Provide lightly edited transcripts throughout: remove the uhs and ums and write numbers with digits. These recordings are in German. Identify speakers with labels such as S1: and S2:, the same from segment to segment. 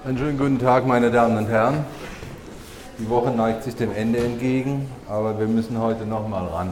S1: Einen schönen guten Tag, meine Damen und Herren. Die Woche neigt sich dem Ende entgegen, aber wir müssen heute noch mal ran.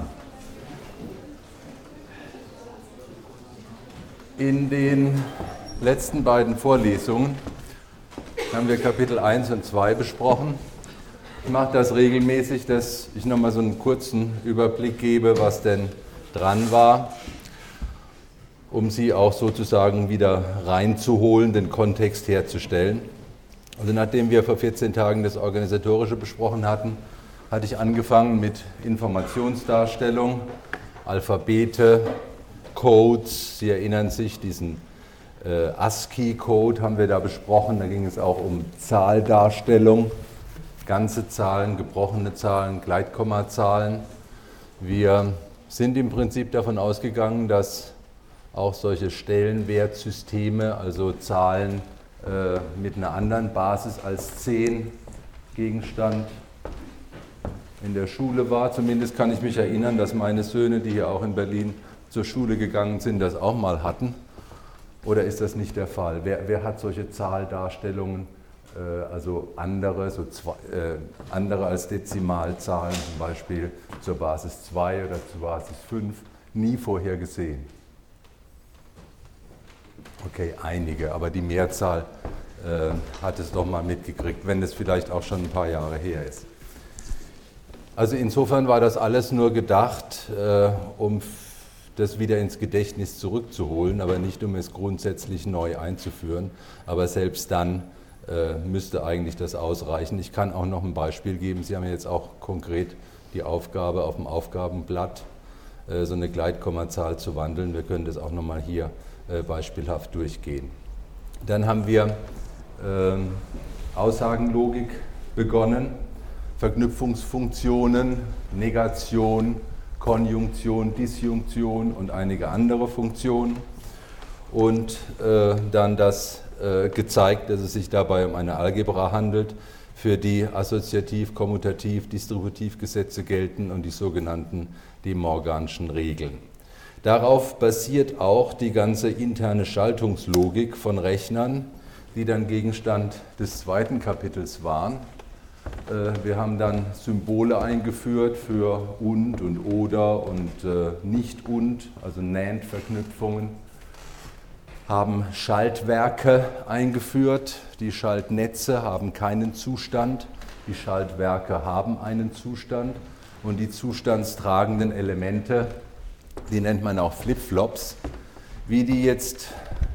S1: In den letzten beiden Vorlesungen haben wir Kapitel 1 und 2 besprochen. Ich mache das regelmäßig, dass ich noch mal so einen kurzen Überblick gebe, was denn dran war, um Sie auch sozusagen wieder reinzuholen, den Kontext herzustellen. Also nachdem wir vor 14 Tagen das Organisatorische besprochen hatten, hatte ich angefangen mit Informationsdarstellung, Alphabete, Codes. Sie erinnern sich, diesen ASCII-Code haben wir da besprochen. Da ging es auch um Zahldarstellung, ganze Zahlen, gebrochene Zahlen, Gleitkommazahlen. Wir sind im Prinzip davon ausgegangen, dass auch solche Stellenwertsysteme, also Zahlen mit einer anderen Basis als 10 Gegenstand in der Schule war. Zumindest kann ich mich erinnern, dass meine Söhne, die hier auch in Berlin zur Schule gegangen sind, das auch mal hatten. Oder ist das nicht der Fall? Wer hat solche Zahldarstellungen, also andere als Dezimalzahlen, zum Beispiel zur Basis 2 oder zur Basis 5, nie vorher gesehen? Okay, einige, aber die Mehrzahl hat es doch mal mitgekriegt, wenn es vielleicht auch schon ein paar Jahre her ist. Also insofern war das alles nur gedacht, um das wieder ins Gedächtnis zurückzuholen, aber nicht um es grundsätzlich neu einzuführen. Aber selbst dann müsste eigentlich das ausreichen. Ich kann auch noch ein Beispiel geben. Sie haben jetzt auch konkret die Aufgabe auf dem Aufgabenblatt, so eine Gleitkommazahl zu wandeln. Wir können das auch nochmal hier beispielhaft durchgehen. Dann haben wir Aussagenlogik begonnen, Verknüpfungsfunktionen, Negation, Konjunktion, Disjunktion und einige andere Funktionen und dann das gezeigt, dass es sich dabei um eine Algebra handelt, für die Assoziativ-, Kommutativ-, Distributivgesetze gelten und die sogenannten De Morganschen Regeln. Darauf basiert auch die ganze interne Schaltungslogik von Rechnern, die dann Gegenstand des zweiten Kapitels waren. Wir haben dann Symbole eingeführt für und oder und nicht und, also NAND-Verknüpfungen, haben Schaltwerke eingeführt. Die Schaltnetze haben keinen Zustand, die Schaltwerke haben einen Zustand und die zustandstragenden Elemente, die nennt man auch Flip-Flops, wie die jetzt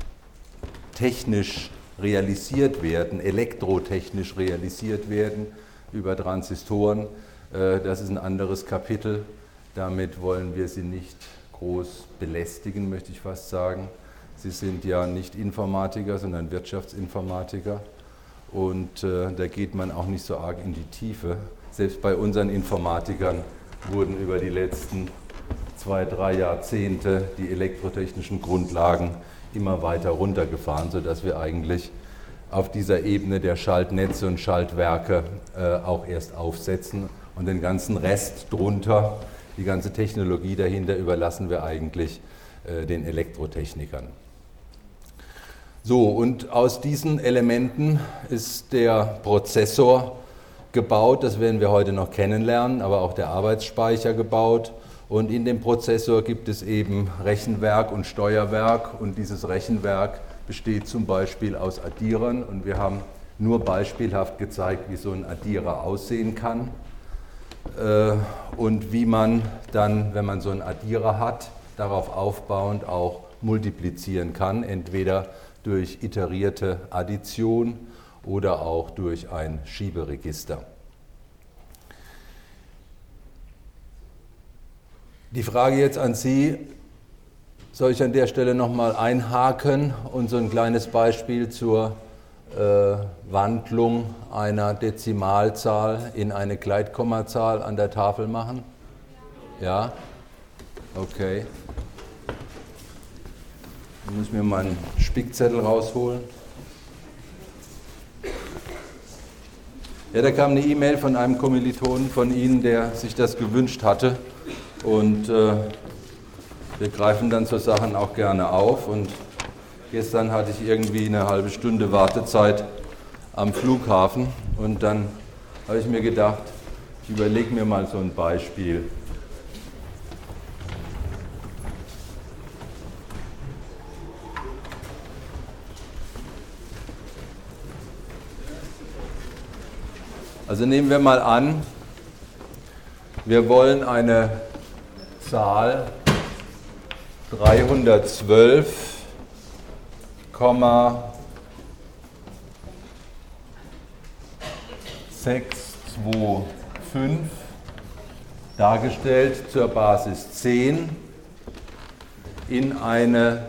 S1: technisch realisiert werden, elektrotechnisch realisiert werden über Transistoren. Das ist ein anderes Kapitel. Damit wollen wir Sie nicht groß belästigen, möchte ich fast sagen. Sie sind ja nicht Informatiker, sondern Wirtschaftsinformatiker. Und da geht man auch nicht so arg in die Tiefe. Selbst bei unseren Informatikern wurden über die letzten 2-3 Jahrzehnte die elektrotechnischen Grundlagen immer weiter runtergefahren, sodass wir eigentlich auf dieser Ebene der Schaltnetze und Schaltwerke auch erst aufsetzen und den ganzen Rest drunter, die ganze Technologie dahinter überlassen wir eigentlich den Elektrotechnikern. So, und aus diesen Elementen ist der Prozessor gebaut, das werden wir heute noch kennenlernen, aber auch der Arbeitsspeicher gebaut. Und in dem Prozessor gibt es eben Rechenwerk und Steuerwerk und dieses Rechenwerk besteht zum Beispiel aus Addierern und wir haben nur beispielhaft gezeigt, wie so ein Addierer aussehen kann und wie man dann, wenn man so einen Addierer hat, darauf aufbauend auch multiplizieren kann, entweder durch iterierte Addition oder auch durch ein Schieberegister. Die Frage jetzt an Sie, soll ich an der Stelle nochmal einhaken und so ein kleines Beispiel zur Wandlung einer Dezimalzahl in eine Gleitkommazahl an der Tafel machen? Ja? Okay. Ich muss mir meinen Spickzettel rausholen. Ja, da kam eine E-Mail von einem Kommilitonen von Ihnen, der sich das gewünscht hatte. Und wir greifen dann so Sachen auch gerne auf. Und gestern hatte ich irgendwie eine halbe Stunde Wartezeit am Flughafen und dann habe ich mir gedacht, ich überlege mir mal so ein Beispiel. Also nehmen wir mal an, wir wollen eine Zahl 312,625 dargestellt zur Basis 10 in eine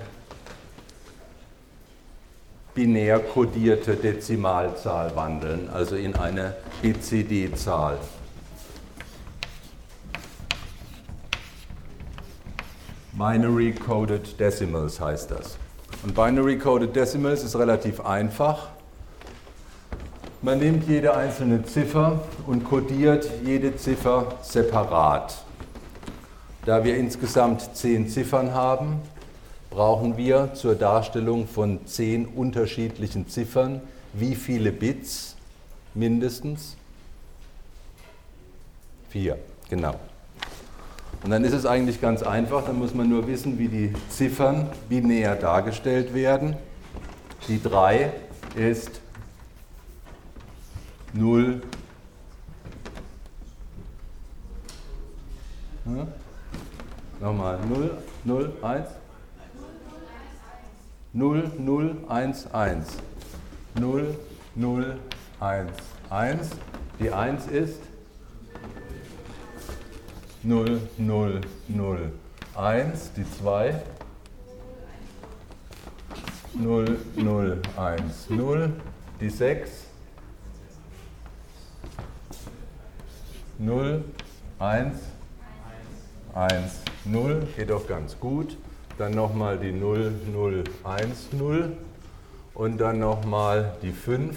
S1: binär kodierte Dezimalzahl wandeln, also in eine BCD-Zahl. Binary Coded Decimals heißt das. Und Binary Coded Decimals ist relativ einfach. Man nimmt jede einzelne Ziffer und kodiert jede Ziffer separat. Da wir insgesamt 10 Ziffern haben, brauchen wir zur Darstellung von 10 unterschiedlichen Ziffern wie viele Bits mindestens? 4, genau. Und dann ist es eigentlich ganz einfach, dann muss man nur wissen, wie die Ziffern binär dargestellt werden. Die 3 ist 0. Nochmal 0, 0, 1. 0, 0, 1, 1. 0, 0, 1, 1. Die 1 ist 0, 0, 0, 1. Die 2 0, 0, 1, 0. Die 6 0, 1, 1, 0. Geht doch ganz gut. Dann nochmal die 0, 0, 1, 0 und dann nochmal die 5,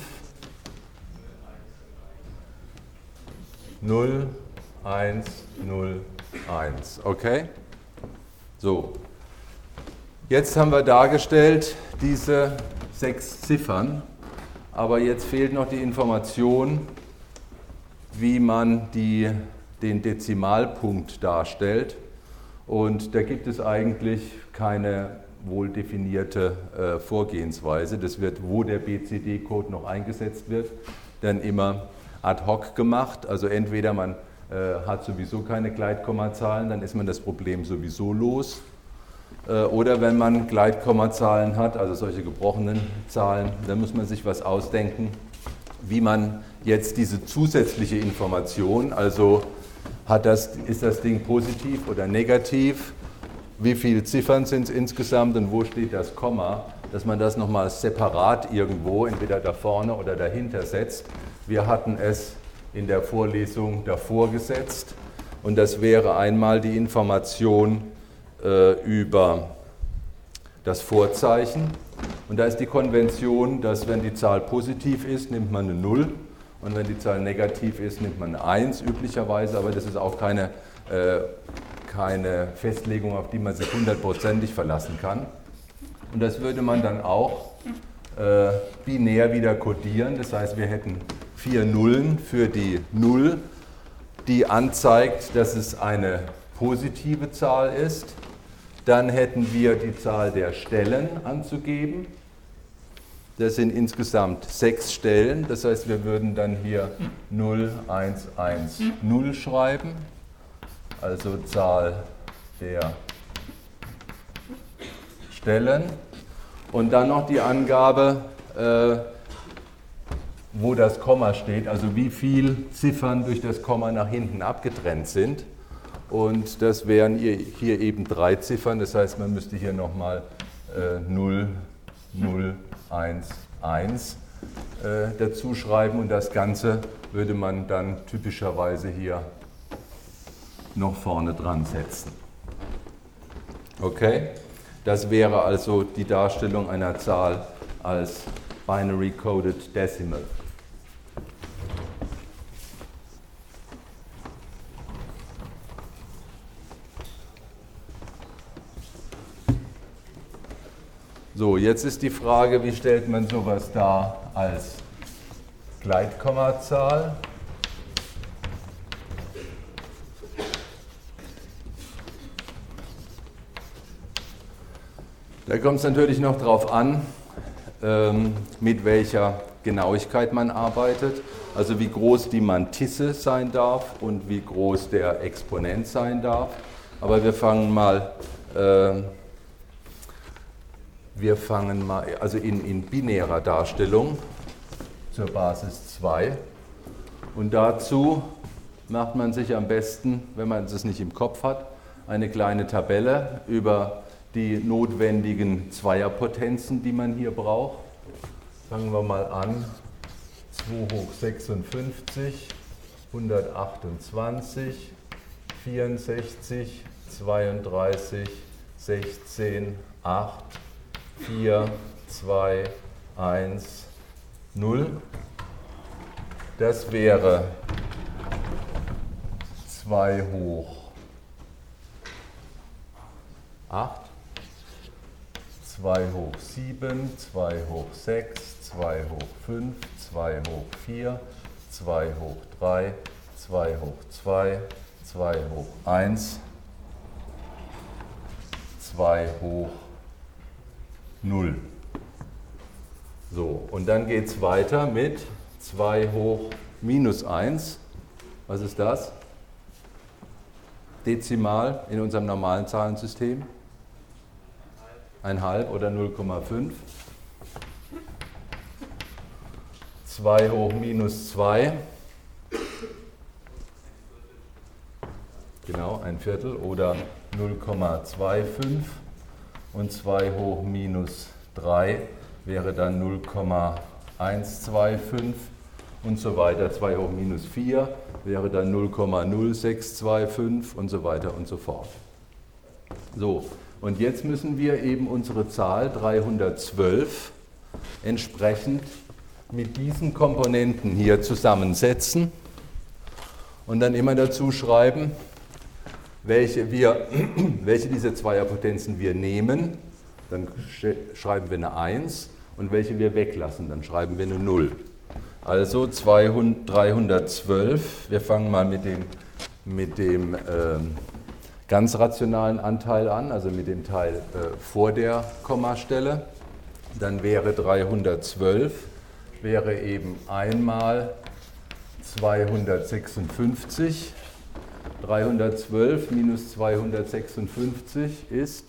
S1: 0, 1, 0, 1. Okay? So. Jetzt haben wir dargestellt diese 6 Ziffern, aber jetzt fehlt noch die Information, wie man den Dezimalpunkt darstellt. Und da gibt es eigentlich keine wohl definierte Vorgehensweise. Das wird, wo der BCD-Code noch eingesetzt wird, dann immer ad hoc gemacht. Also entweder man hat sowieso keine Gleitkommazahlen, dann ist man das Problem sowieso los. Oder wenn man Gleitkommazahlen hat, also solche gebrochenen Zahlen, dann muss man sich was ausdenken, wie man jetzt diese zusätzliche Information, also ist das Ding positiv oder negativ, wie viele Ziffern sind es insgesamt und wo steht das Komma, dass man das nochmal separat irgendwo, entweder da vorne oder dahinter setzt. Wir hatten es in der Vorlesung davor gesetzt und das wäre einmal die Information über das Vorzeichen. Und da ist die Konvention, dass wenn die Zahl positiv ist, nimmt man eine 0 und wenn die Zahl negativ ist, nimmt man eine 1 üblicherweise, aber das ist auch keine Festlegung, auf die man sich hundertprozentig verlassen kann. Und das würde man dann auch binär wieder kodieren, das heißt, wir hätten 4 Nullen für die 0, die anzeigt, dass es eine positive Zahl ist. Dann hätten wir die Zahl der Stellen anzugeben. Das sind insgesamt 6 Stellen. Das heißt, wir würden dann hier 0, 1, 1, 0 schreiben. Also Zahl der Stellen. Und dann noch die Angabe, wo das Komma steht, also wie viele Ziffern durch das Komma nach hinten abgetrennt sind. Und das wären hier eben 3 Ziffern, das heißt, man müsste hier nochmal 0, 0, 1, 1 dazu schreiben und das Ganze würde man dann typischerweise hier noch vorne dran setzen. Okay? Das wäre also die Darstellung einer Zahl als Binary Coded Decimal. So, jetzt ist die Frage, wie stellt man sowas dar als Gleitkommazahl da kommt es natürlich noch darauf an, mit welcher Genauigkeit man arbeitet, also wie groß die Mantisse sein darf und wie groß der Exponent sein darf. Aber wir fangen mal also in binärer Darstellung zur Basis 2. Und dazu macht man sich am besten, wenn man es nicht im Kopf hat, eine kleine Tabelle über die notwendigen Zweierpotenzen, die man hier braucht. Fangen wir mal an. 2 hoch 56, 128, 64, 32, 16, 8, 4, 2, 1, 0. Das wäre 2 hoch 8, 2 hoch 7, 2 hoch 6, 2 hoch 5, 2 hoch 4, 2 hoch 3, 2 hoch 2, 2 hoch 1, 2 hoch 0. So, und dann geht es weiter mit 2 hoch minus 1. Was ist das? Dezimal in unserem normalen Zahlensystem? 1,5 oder 0,5. 2 hoch minus 2. Genau, 1/4 oder 0,25. Und 2 hoch minus 3 wäre dann 0,125 und so weiter. 2 hoch minus 4 wäre dann 0,0625 und so weiter und so fort. So, und jetzt müssen wir eben unsere Zahl 312 entsprechend mit diesen Komponenten hier zusammensetzen und dann immer dazu schreiben, welche dieser Zweierpotenzen wir nehmen, dann schreiben wir eine 1 und welche wir weglassen, dann schreiben wir eine 0. Also 312, wir fangen mal mit dem ganz rationalen Anteil an, also mit dem Teil vor der Kommastelle. Dann wäre 312, wäre eben einmal 256. 312 minus 256 ist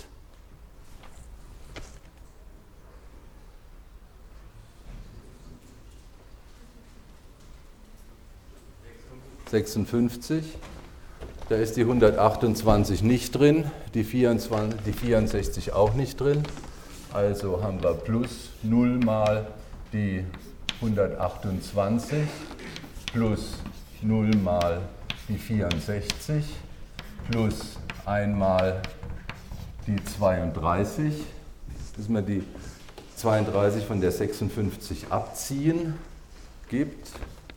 S1: 56. Da ist die 128 nicht drin, die 64 auch nicht drin. Also haben wir plus 0 mal die 128 plus 0 mal die 64 plus einmal die 32. Müssen wir die 32 von der 56 abziehen, gibt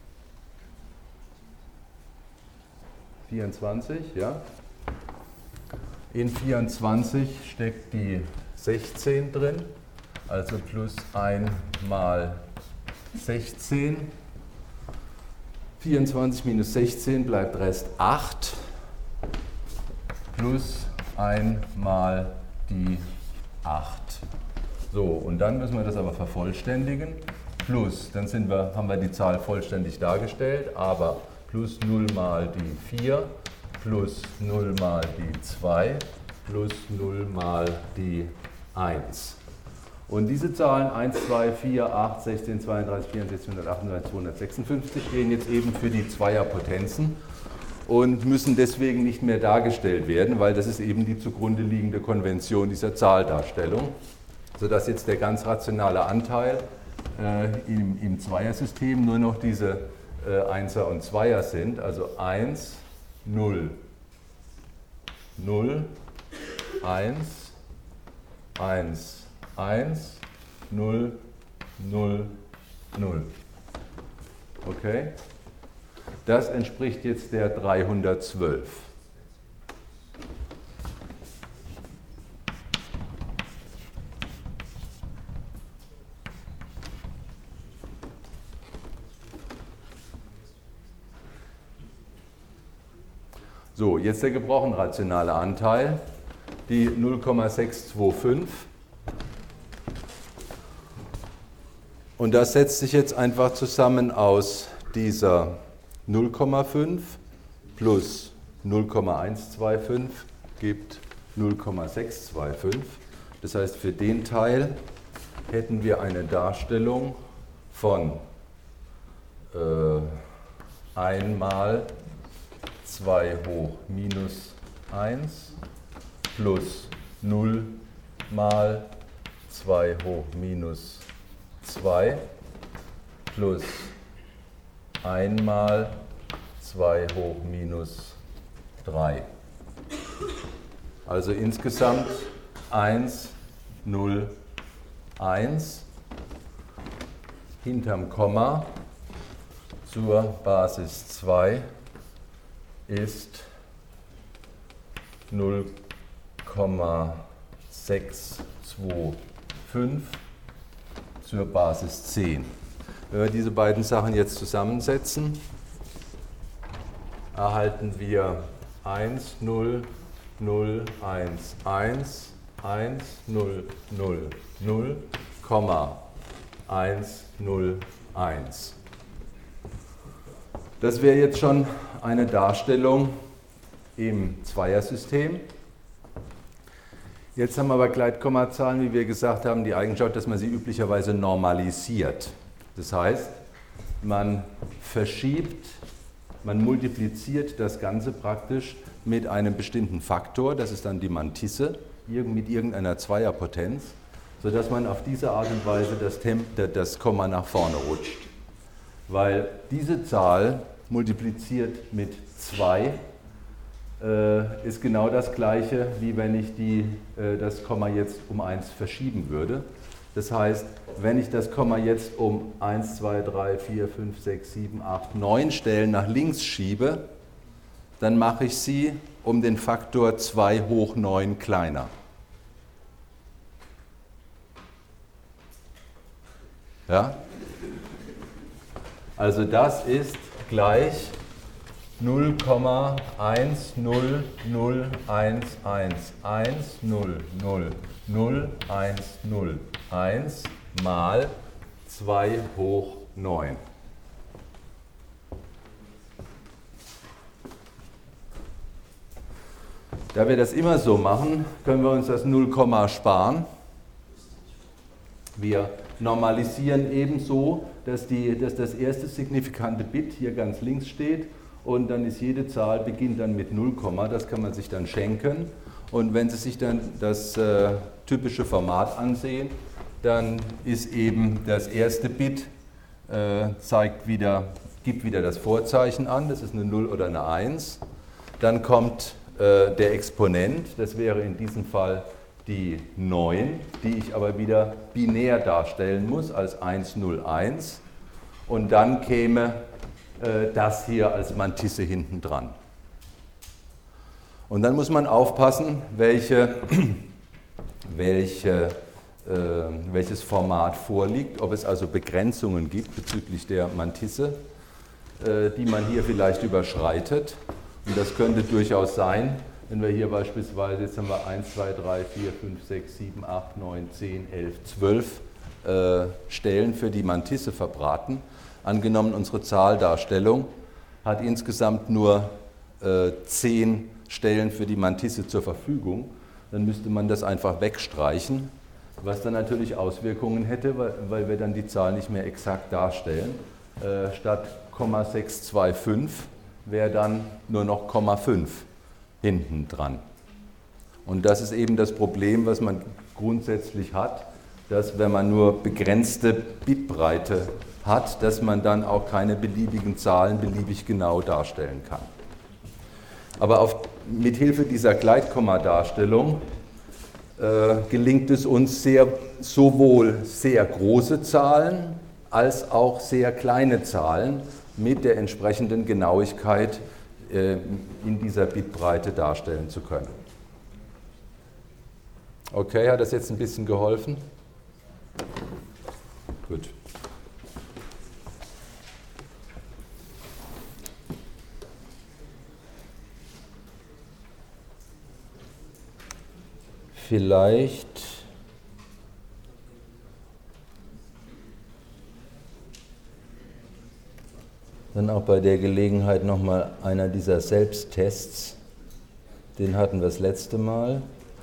S1: 24, ja. In 24 steckt die 16 drin, also plus 1 mal 16. 24 minus 16 bleibt Rest 8 plus 1 mal die 8. So, und dann müssen wir das aber vervollständigen. Plus, dann haben wir die Zahl vollständig dargestellt, aber plus 0 mal die 4, plus 0 mal die 2, plus 0 mal die 1. Und diese Zahlen 1, 2, 4, 8, 16, 32, 64, 138, 256 gehen jetzt eben für die Zweierpotenzen und müssen deswegen nicht mehr dargestellt werden, weil das ist eben die zugrunde liegende Konvention dieser Zahldarstellung, sodass jetzt der ganz rationale Anteil im Zweiersystem nur noch diese Einser und Zweier sind, also 1, 0, 0, 1, 1, 1, 0, 0, 0. Okay? Das entspricht jetzt der 312. So, jetzt der gebrochen rationale Anteil, die 0,625. Und das setzt sich jetzt einfach zusammen aus dieser 0,5 plus 0,125 gibt 0,625. Das heißt, für den Teil hätten wir eine Darstellung von 1 mal 2 hoch minus 1 plus 0 mal 2 hoch minus 2 plus 1 mal 2 hoch minus 3. Also insgesamt 1, 0, 1 hinterm Komma zur Basis 2 ist 0,625 zur Basis 10. Wenn wir diese beiden Sachen jetzt zusammensetzen, erhalten wir 1, 0, 0, 1, 1, 1, 0, 0, 0, 1, 0, 1. Das wäre jetzt schon eine Darstellung im Zweiersystem. Jetzt haben wir aber Gleitkommazahlen, wie wir gesagt haben, die Eigenschaft, dass man sie üblicherweise normalisiert. Das heißt, man verschiebt, man multipliziert das Ganze praktisch mit einem bestimmten Faktor, das ist dann die Mantisse, mit irgendeiner Zweierpotenz, sodass man auf diese Art und Weise das Komma nach vorne rutscht. Weil diese Zahl multipliziert mit 2 ist genau das gleiche, wie wenn ich das Komma jetzt um 1 verschieben würde. Das heißt, wenn ich das Komma jetzt um 1, 2, 3, 4, 5, 6, 7, 8, 9 Stellen nach links schiebe, dann mache ich sie um den Faktor 2 hoch 9 kleiner. Ja? Also das ist gleich 0,10111100001 mal 2 hoch 9. Da wir das immer so machen, können wir uns das 0, sparen. Wir normalisieren ebenso, dass das erste signifikante Bit hier ganz links steht und dann ist jede Zahl beginnt dann mit 0, das kann man sich dann schenken. Und wenn Sie sich dann das typische Format ansehen, dann ist eben das erste Bit, gibt wieder das Vorzeichen an, das ist eine 0 oder eine 1. Dann kommt der Exponent, das wäre in diesem Fall die 9, die ich aber wieder binär darstellen muss als 1, 0, 1. Und dann käme das hier als Mantisse hinten dran. Und dann muss man aufpassen, welches Format vorliegt, ob es also Begrenzungen gibt bezüglich der Mantisse, die man hier vielleicht überschreitet. Und das könnte durchaus sein, wenn wir hier beispielsweise, jetzt haben wir 1, 2, 3, 4, 5, 6, 7, 8, 9, 10, 11, 12 Stellen für die Mantisse verbraten. Angenommen, unsere Zahldarstellung hat insgesamt nur 10 Stellen für die Mantisse zur Verfügung, dann müsste man das einfach wegstreichen, was dann natürlich Auswirkungen hätte, weil wir dann die Zahl nicht mehr exakt darstellen. Statt 0,625 wäre dann nur noch 0,5 hinten dran. Und das ist eben das Problem, was man grundsätzlich hat, dass wenn man nur begrenzte Bitbreite hat, dass man dann auch keine beliebigen Zahlen beliebig genau darstellen kann. Aber mit Hilfe dieser Gleitkommadarstellung gelingt es uns sowohl sehr große Zahlen als auch sehr kleine Zahlen mit der entsprechenden Genauigkeit in dieser Bitbreite darstellen zu können. Okay, hat das jetzt ein bisschen geholfen? Gut. vielleicht dann auch bei der Gelegenheit nochmal einer dieser Selbsttests. Den hatten wir das letzte Mal.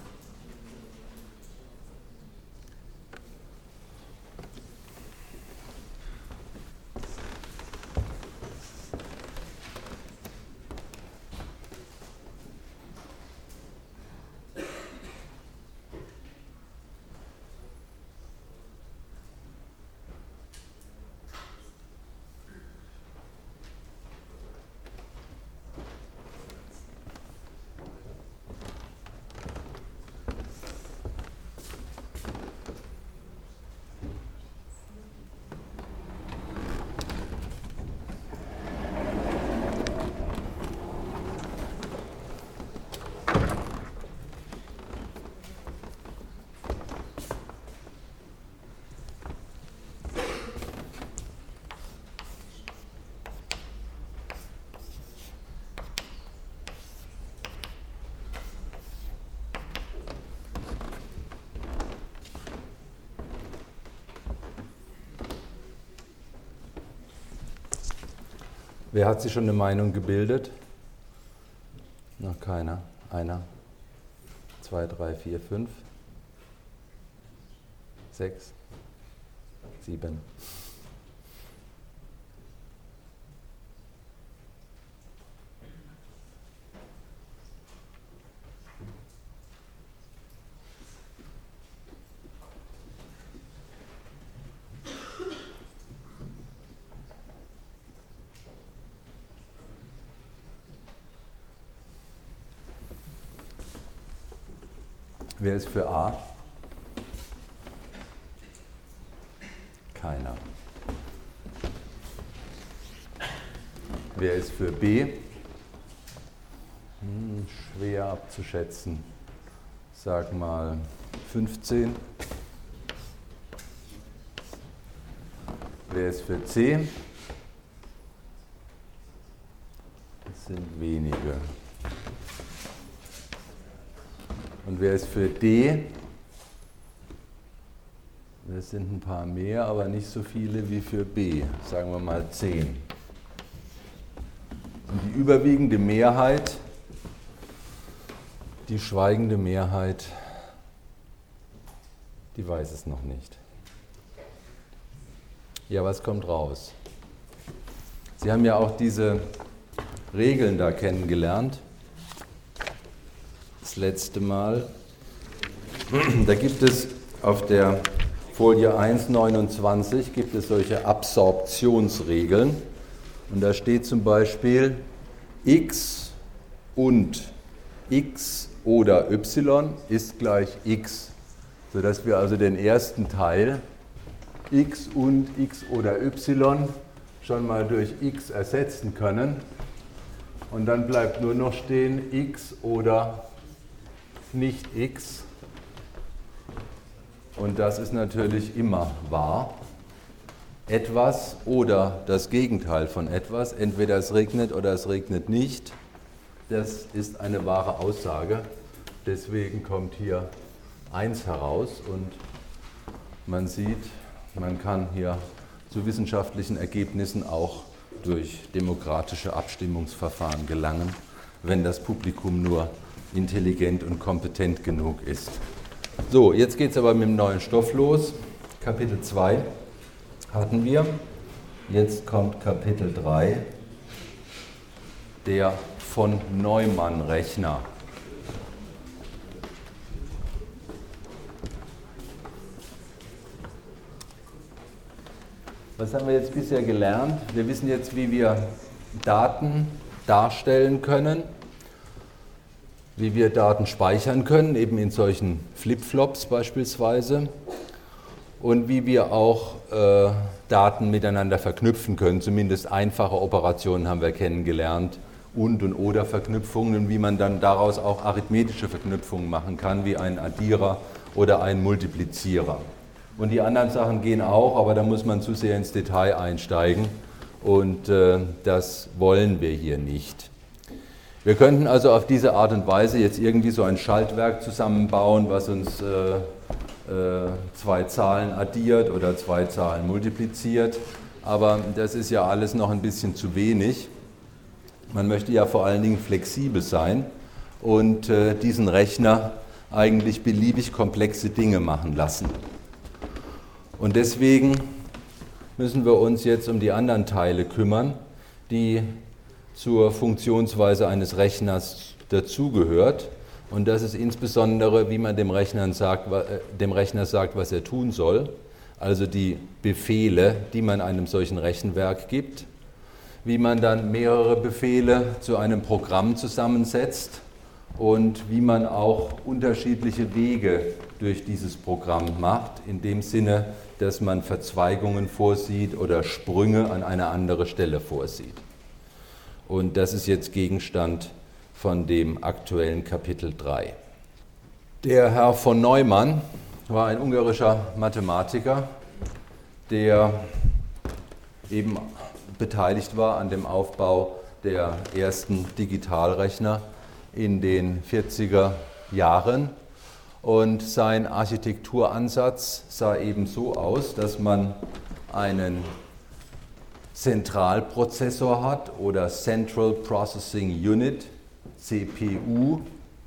S1: Wer hat sich schon eine Meinung gebildet? Noch keiner. Einer, 2, 3, 4, 5, 6, 7. Wer ist für A? Keiner. Wer ist für B? Schwer abzuschätzen. Sag mal 15. Wer ist für C? Das sind wenige. Und wer ist für D? Das sind ein paar mehr, aber nicht so viele wie für B. Sagen wir mal 10. Und die überwiegende Mehrheit, die schweigende Mehrheit, die weiß es noch nicht. Ja, was kommt raus? Sie haben ja auch diese Regeln da kennengelernt. Das letzte Mal. Da gibt es auf der Folie 1,29 gibt es solche Absorptionsregeln. Und da steht zum Beispiel x und x oder y ist gleich x, sodass wir also den ersten Teil x und x oder y schon mal durch x ersetzen können. Und dann bleibt nur noch stehen x oder nicht x. Und das ist natürlich immer wahr. Etwas oder das Gegenteil von etwas, entweder es regnet oder es regnet nicht, das ist eine wahre Aussage. Deswegen kommt hier 1 heraus und man sieht, man kann hier zu wissenschaftlichen Ergebnissen auch durch demokratische Abstimmungsverfahren gelangen, wenn das Publikum nur intelligent und kompetent genug ist. So, jetzt geht es aber mit dem neuen Stoff los. Kapitel 2 hatten wir. Jetzt kommt Kapitel 3, der von Neumann-Rechner. Was haben wir jetzt bisher gelernt? Wir wissen jetzt, wie wir Daten darstellen können, wie wir Daten speichern können, eben in solchen Flipflops beispielsweise, und wie wir auch Daten miteinander verknüpfen können. Zumindest einfache Operationen haben wir kennengelernt, und oder Verknüpfungen, und wie man dann daraus auch arithmetische Verknüpfungen machen kann, wie ein Addierer oder ein Multiplizierer. Und die anderen Sachen gehen auch, aber da muss man zu sehr ins Detail einsteigen, und das wollen wir hier nicht. Wir könnten also auf diese Art und Weise jetzt irgendwie so ein Schaltwerk zusammenbauen, was uns zwei Zahlen addiert oder zwei Zahlen multipliziert, aber das ist ja alles noch ein bisschen zu wenig. Man möchte ja vor allen Dingen flexibel sein und diesen Rechner eigentlich beliebig komplexe Dinge machen lassen. Und deswegen müssen wir uns jetzt um die anderen Teile kümmern, die zur Funktionsweise eines Rechners dazugehört. Und das ist insbesondere, wie man dem Rechner sagt, was er tun soll, also die Befehle, die man einem solchen Rechenwerk gibt, wie man dann mehrere Befehle zu einem Programm zusammensetzt und wie man auch unterschiedliche Wege durch dieses Programm macht, in dem Sinne, dass man Verzweigungen vorsieht oder Sprünge an eine andere Stelle vorsieht. Und das ist jetzt Gegenstand von dem aktuellen Kapitel 3. Der Herr von Neumann war ein ungarischer Mathematiker, der eben beteiligt war an dem Aufbau der ersten Digitalrechner in den 40er Jahren. Und sein Architekturansatz sah eben so aus, dass man einen Zentralprozessor hat oder Central Processing Unit, CPU,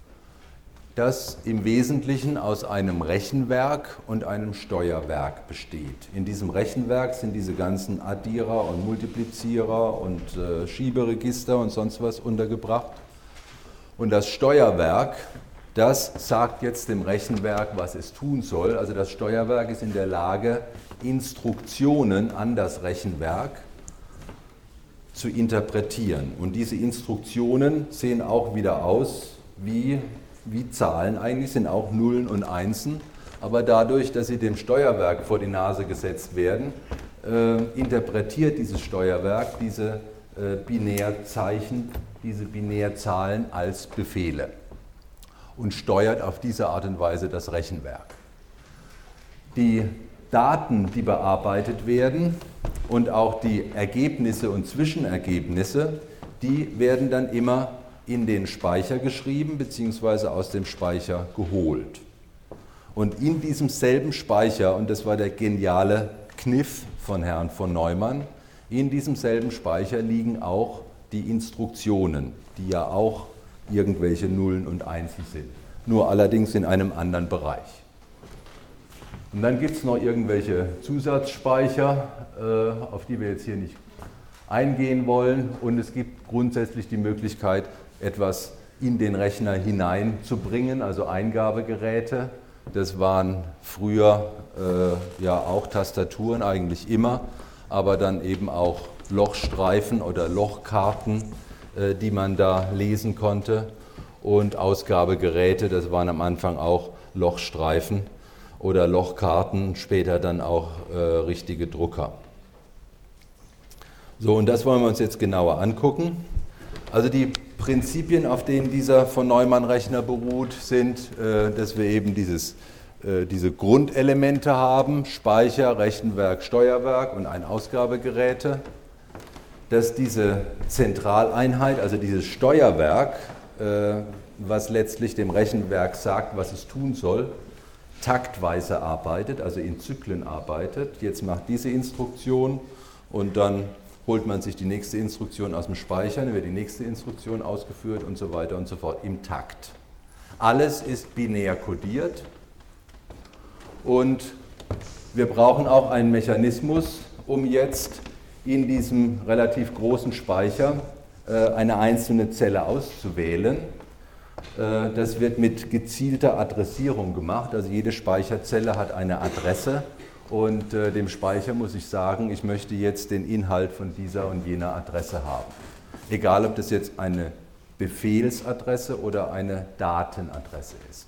S1: das im Wesentlichen aus einem Rechenwerk und einem Steuerwerk besteht. In diesem Rechenwerk sind diese ganzen Addierer und Multiplizierer und Schieberegister und sonst was untergebracht. Und das Steuerwerk, das sagt jetzt dem Rechenwerk, was es tun soll. Also das Steuerwerk ist in der Lage, Instruktionen an das Rechenwerk zu interpretieren. Und diese Instruktionen sehen auch wieder aus wie Zahlen eigentlich, sind auch Nullen und Einsen, aber dadurch, dass sie dem Steuerwerk vor die Nase gesetzt werden, interpretiert dieses Steuerwerk diese Binärzeichen, diese Binärzahlen als Befehle und steuert auf diese Art und Weise das Rechenwerk. Die Daten, die bearbeitet werden und auch die Ergebnisse und Zwischenergebnisse, die werden dann immer in den Speicher geschrieben bzw. aus dem Speicher geholt. Und in diesem selben Speicher, und das war der geniale Kniff von Herrn von Neumann, in diesem selben Speicher liegen auch die Instruktionen, die ja auch irgendwelche Nullen und Einsen sind, nur allerdings in einem anderen Bereich. Und dann gibt es noch irgendwelche Zusatzspeicher, auf die wir jetzt hier nicht eingehen wollen. Und es gibt grundsätzlich die Möglichkeit, etwas in den Rechner hineinzubringen, also Eingabegeräte. Das waren früher ja auch Tastaturen, eigentlich immer, aber dann eben auch Lochstreifen oder Lochkarten, die man da lesen konnte. Und Ausgabegeräte, das waren am Anfang auch Lochstreifen oder Lochkarten, später dann auch richtige Drucker. So, und das wollen wir uns jetzt genauer angucken. Also die Prinzipien, auf denen dieser von Neumann-Rechner beruht, sind, dass wir eben diese Grundelemente haben, Speicher, Rechenwerk, Steuerwerk und ein Ausgabegeräte, dass diese Zentraleinheit, also dieses Steuerwerk, was letztlich dem Rechenwerk sagt, was es tun soll, taktweise arbeitet, also in Zyklen arbeitet. Jetzt macht diese Instruktion und dann holt man sich die nächste Instruktion aus dem Speicher, dann wird die nächste Instruktion ausgeführt und so weiter und so fort im Takt. Alles ist binär kodiert und wir brauchen auch einen Mechanismus, um jetzt in diesem relativ großen Speicher eine einzelne Zelle auszuwählen. Das wird mit gezielter Adressierung gemacht, also jede Speicherzelle hat eine Adresse und dem Speicher muss ich sagen, ich möchte jetzt den Inhalt von dieser und jener Adresse haben. Egal, ob das jetzt eine Befehlsadresse oder eine Datenadresse ist.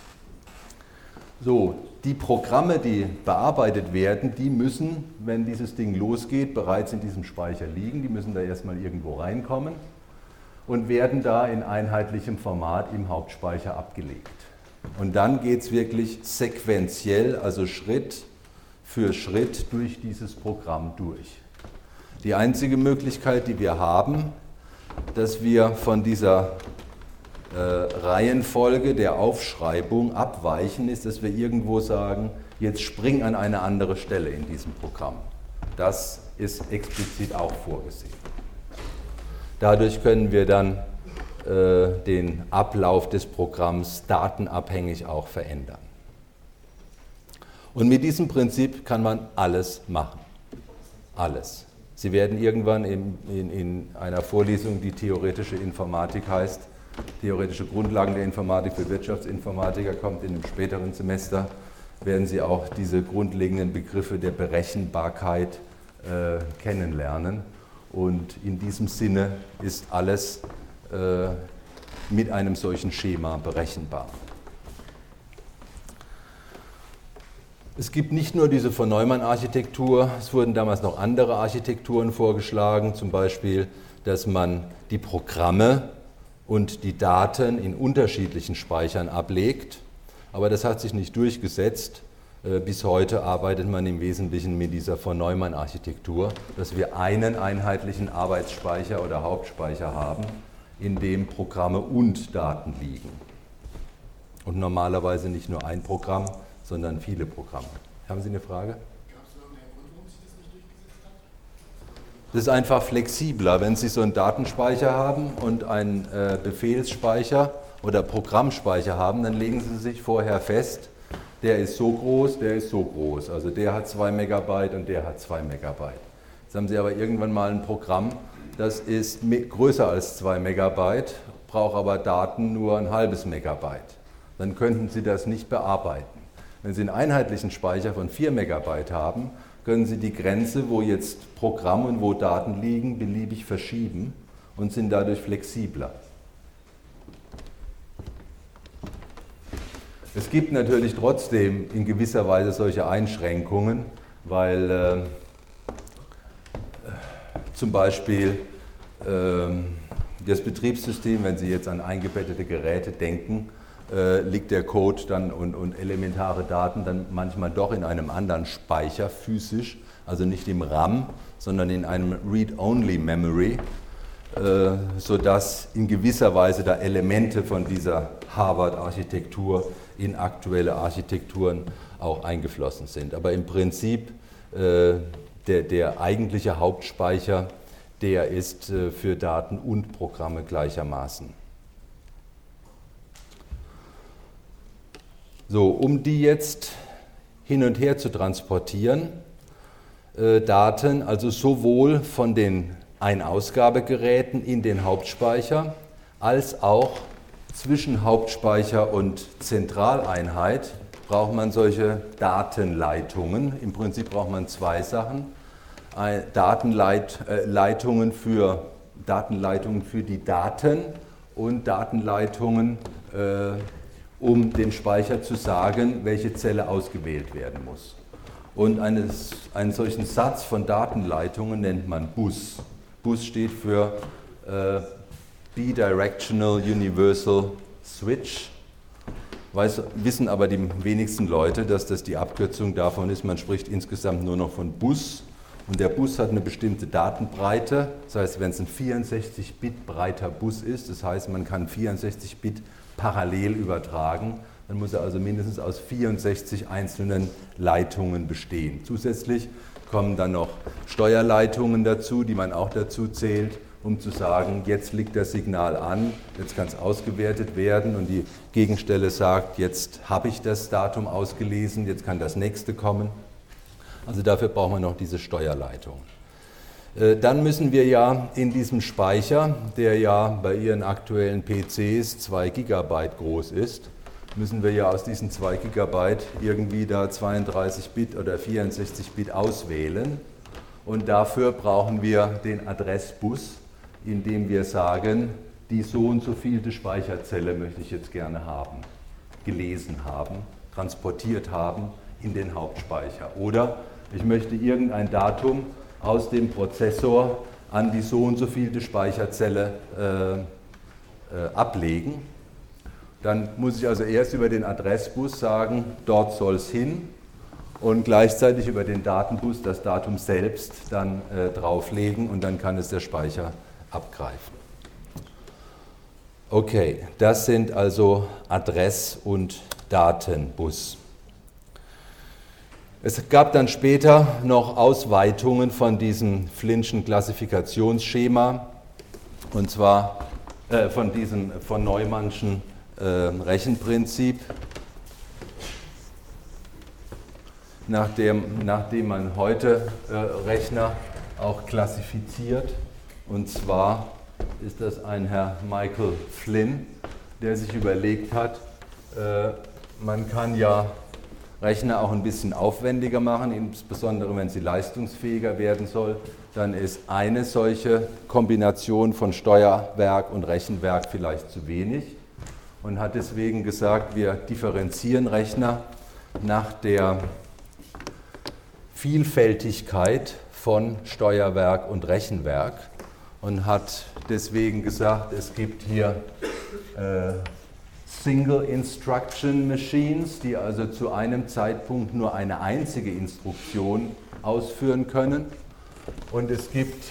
S1: So, die Programme, die bearbeitet werden, die müssen, wenn dieses Ding losgeht, bereits in diesem Speicher liegen. Die müssen da erstmal irgendwo reinkommen und werden da in einheitlichem Format im Hauptspeicher abgelegt. Und dann geht es wirklich sequenziell, also Schritt für Schritt durch dieses Programm durch. Die einzige Möglichkeit, die wir haben, dass wir von dieser Reihenfolge der Aufschreibung abweichen, ist, dass wir irgendwo sagen, jetzt spring an eine andere Stelle in diesem Programm. Das ist explizit auch vorgesehen. Dadurch können wir dann den Ablauf des Programms datenabhängig auch verändern. Und mit diesem Prinzip kann man alles machen. Alles. Sie werden irgendwann in einer Vorlesung, die theoretische Informatik heißt, theoretische Grundlagen der Informatik für Wirtschaftsinformatiker, kommt in einem späteren Semester, werden Sie auch diese grundlegenden Begriffe der Berechenbarkeit kennenlernen. Und in diesem Sinne ist alles mit einem solchen Schema berechenbar. Es gibt nicht nur diese von Neumann-Architektur, es wurden damals noch andere Architekturen vorgeschlagen, zum Beispiel, dass man die Programme und die Daten in unterschiedlichen Speichern ablegt, aber das hat sich nicht durchgesetzt. Bis heute arbeitet man im Wesentlichen mit dieser von Neumann-Architektur, dass wir einen einheitlichen Arbeitsspeicher oder Hauptspeicher haben, in dem Programme und Daten liegen. Und normalerweise nicht nur ein Programm, sondern viele Programme. Haben Sie eine Frage? Gab es irgendeinen Grund, warum sich das nicht durchgesetzt hat? Das ist einfach flexibler. Wenn Sie so einen Datenspeicher haben und einen Befehlsspeicher oder Programmspeicher haben, dann legen Sie sich vorher fest, der ist so groß, der ist so groß. Also der hat 2 Megabyte und der hat 2 Megabyte. Jetzt haben Sie aber irgendwann mal ein Programm, das ist größer als 2 Megabyte, braucht aber Daten nur ein halbes Megabyte. Dann könnten Sie das nicht bearbeiten. Wenn Sie einen einheitlichen Speicher von 4 Megabyte haben, können Sie die Grenze, wo jetzt Programm und wo Daten liegen, beliebig verschieben und sind dadurch flexibler. Es gibt natürlich trotzdem in gewisser Weise solche Einschränkungen, weil zum Beispiel das Betriebssystem, wenn Sie jetzt an eingebettete Geräte denken, liegt der Code dann und elementare Daten dann manchmal doch in einem anderen Speicher physisch, also nicht im RAM, sondern in einem Read-Only-Memory, sodass in gewisser Weise da Elemente von dieser Harvard-Architektur in aktuelle Architekturen auch eingeflossen sind. Aber im Prinzip der eigentliche Hauptspeicher, der ist für Daten und Programme gleichermaßen. So, um die jetzt hin und her zu transportieren, Daten also sowohl von den Ein-Ausgabegeräten in den Hauptspeicher als auch zwischen Hauptspeicher und Zentraleinheit braucht man solche Datenleitungen. Im Prinzip braucht man zwei Sachen. Datenleitungen für die Daten und Datenleitungen, um dem Speicher zu sagen, welche Zelle ausgewählt werden muss. Und einen solchen Satz von Datenleitungen nennt man Bus. Bus steht für Bidirectional Universal Switch. Wissen aber die wenigsten Leute, dass das die Abkürzung davon ist, man spricht insgesamt nur noch von Bus. Und der Bus hat eine bestimmte Datenbreite. Das heißt, wenn es ein 64-Bit breiter Bus ist, das heißt, man kann 64-Bit parallel übertragen, dann muss er also mindestens aus 64 einzelnen Leitungen bestehen. Zusätzlich kommen dann noch Steuerleitungen dazu, die man auch dazu zählt, um zu sagen, jetzt liegt das Signal an, jetzt kann es ausgewertet werden und die Gegenstelle sagt, jetzt habe ich das Datum ausgelesen, jetzt kann das nächste kommen. Also dafür brauchen wir noch diese Steuerleitung. Dann müssen wir ja in diesem Speicher, der ja bei Ihren aktuellen PCs 2 Gigabyte groß ist, müssen wir ja aus diesen 2 Gigabyte irgendwie da 32 Bit oder 64 Bit auswählen. Und dafür brauchen wir den Adressbus, in dem wir sagen, die so und so vielte Speicherzelle möchte ich jetzt gerne haben, gelesen haben, transportiert haben in den Hauptspeicher. Oder ich möchte irgendein Datum aus dem Prozessor an die so und so vielte Speicherzelle ablegen. Dann muss ich also erst über den Adressbus sagen, dort soll es hin und gleichzeitig über den Datenbus das Datum selbst dann drauflegen und dann kann es der Speicher abgreifen. Okay, das sind also Adress- und Datenbus. Es gab dann später noch Ausweitungen von diesem Flinschen Klassifikationsschema, und zwar von Neumannschen Rechenprinzip, nachdem man heute Rechner auch klassifiziert. Und zwar ist das ein Herr Michael Flynn, der sich überlegt hat, man kann ja Rechner auch ein bisschen aufwendiger machen, insbesondere wenn sie leistungsfähiger werden soll. Dann ist eine solche Kombination von Steuerwerk und Rechenwerk vielleicht zu wenig und hat deswegen gesagt, wir differenzieren Rechner nach der Vielfältigkeit von Steuerwerk und Rechenwerk und hat deswegen gesagt, es gibt hier Single Instruction Machines, die also zu einem Zeitpunkt nur eine einzige Instruktion ausführen können, und es gibt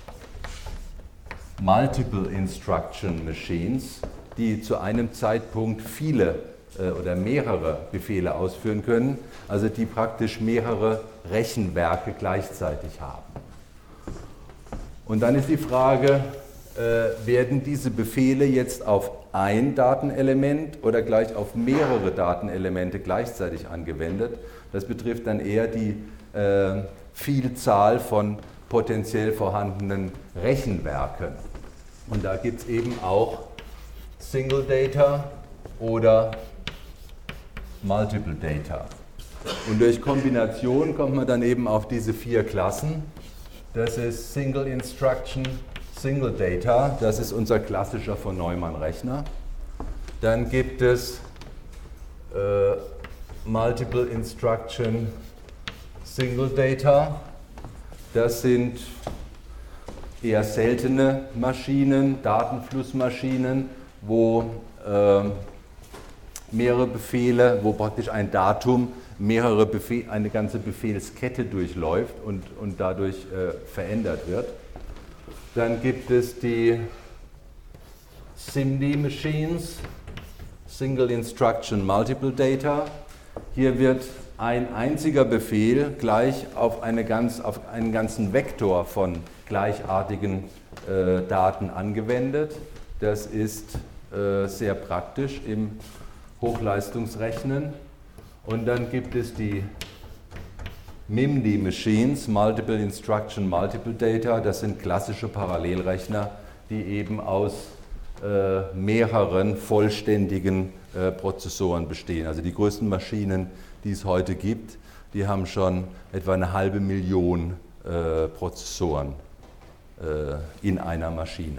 S1: Multiple Instruction Machines, die zu einem Zeitpunkt viele oder mehrere Befehle ausführen können, also die praktisch mehrere Rechenwerke gleichzeitig haben. Und dann ist die Frage, werden diese Befehle jetzt auf ein Datenelement oder gleich auf mehrere Datenelemente gleichzeitig angewendet? Das betrifft dann eher die Vielzahl von potenziell vorhandenen Rechenwerken. Und da gibt es eben auch Single Data oder Multiple Data. Und durch Kombination kommt man dann eben auf diese 4 Klassen. Das ist Single Instruction, Single Data, das ist unser klassischer von Neumann Rechner. Dann gibt es Multiple Instruction, Single Data. Das sind eher seltene Maschinen, Datenflussmaschinen, wo mehrere Befehle, wo praktisch ein Datum eine ganze Befehlskette durchläuft und dadurch verändert wird. Dann gibt es die SIMD Machines, Single Instruction Multiple Data. Hier wird ein einziger Befehl gleich auf einen ganzen Vektor von gleichartigen Daten angewendet. Das ist sehr praktisch im Hochleistungsrechnen. Und dann gibt es die MIMD Machines, Multiple Instruction Multiple Data. Das sind klassische Parallelrechner, die eben aus mehreren vollständigen Prozessoren bestehen. Also die größten Maschinen, die es heute gibt, die haben schon etwa 500.000 Prozessoren in einer Maschine.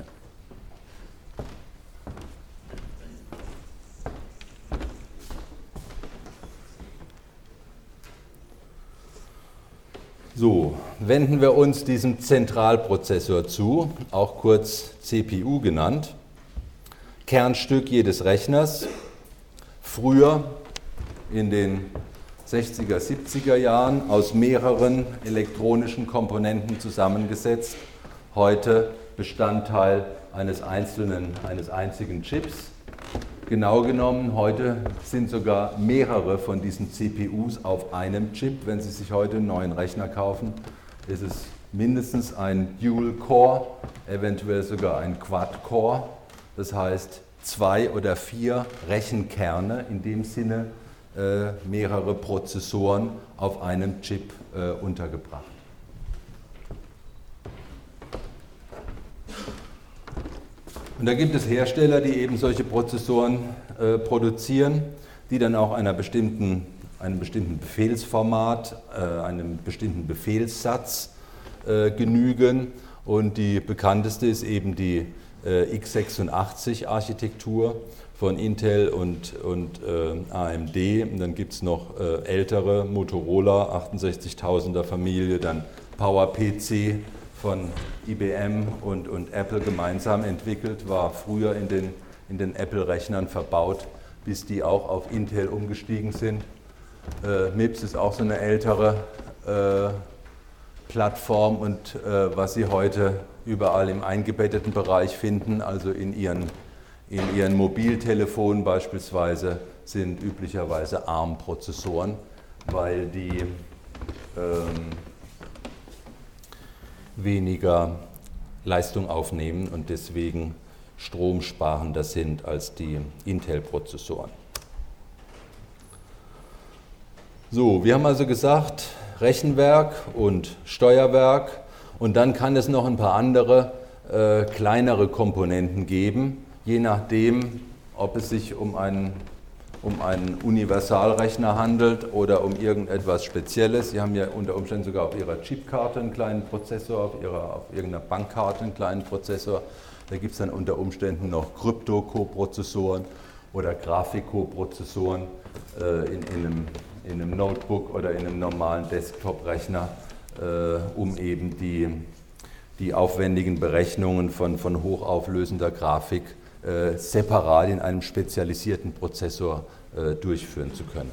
S1: So, wenden wir uns diesem Zentralprozessor zu, auch kurz CPU genannt. Kernstück jedes Rechners. Früher in den 60er, 70er Jahren aus mehreren elektronischen Komponenten zusammengesetzt. Heute Bestandteil eines einzigen Chips. Genau genommen, heute sind sogar mehrere von diesen CPUs auf einem Chip. Wenn Sie sich heute einen neuen Rechner kaufen, ist es mindestens ein Dual-Core, eventuell sogar ein Quad-Core. Das heißt 2 oder 4 Rechenkerne, in dem Sinne mehrere Prozessoren auf einem Chip untergebracht. Und da gibt es Hersteller, die eben solche Prozessoren produzieren, die dann auch einem bestimmten Befehlsformat, einem bestimmten Befehlssatz genügen. Und die bekannteste ist eben die x86-Architektur von Intel und AMD. Und dann gibt es noch ältere Motorola 68000er Familie, dann PowerPC von IBM und Apple gemeinsam entwickelt, war früher in den Apple-Rechnern verbaut, bis die auch auf Intel umgestiegen sind. MIPS ist auch so eine ältere Plattform und was Sie heute überall im eingebetteten Bereich finden, also in Ihren in Ihren Mobiltelefonen beispielsweise sind üblicherweise ARM-Prozessoren, weil die weniger Leistung aufnehmen und deswegen stromsparender sind als die Intel-Prozessoren. So, wir haben also gesagt, Rechenwerk und Steuerwerk, und dann kann es noch ein paar andere kleinere Komponenten geben, je nachdem, ob es sich um einen Universalrechner handelt oder um irgendetwas Spezielles. Sie haben ja unter Umständen sogar auf Ihrer Chipkarte einen kleinen Prozessor, auf irgendeiner Bankkarte einen kleinen Prozessor. Da gibt es dann unter Umständen noch Krypto-Koprozessoren oder Grafik-Koprozessoren in einem Notebook oder in einem normalen Desktop-Rechner, um eben die aufwendigen Berechnungen von hochauflösender Grafik separat in einem spezialisierten Prozessor durchführen zu können.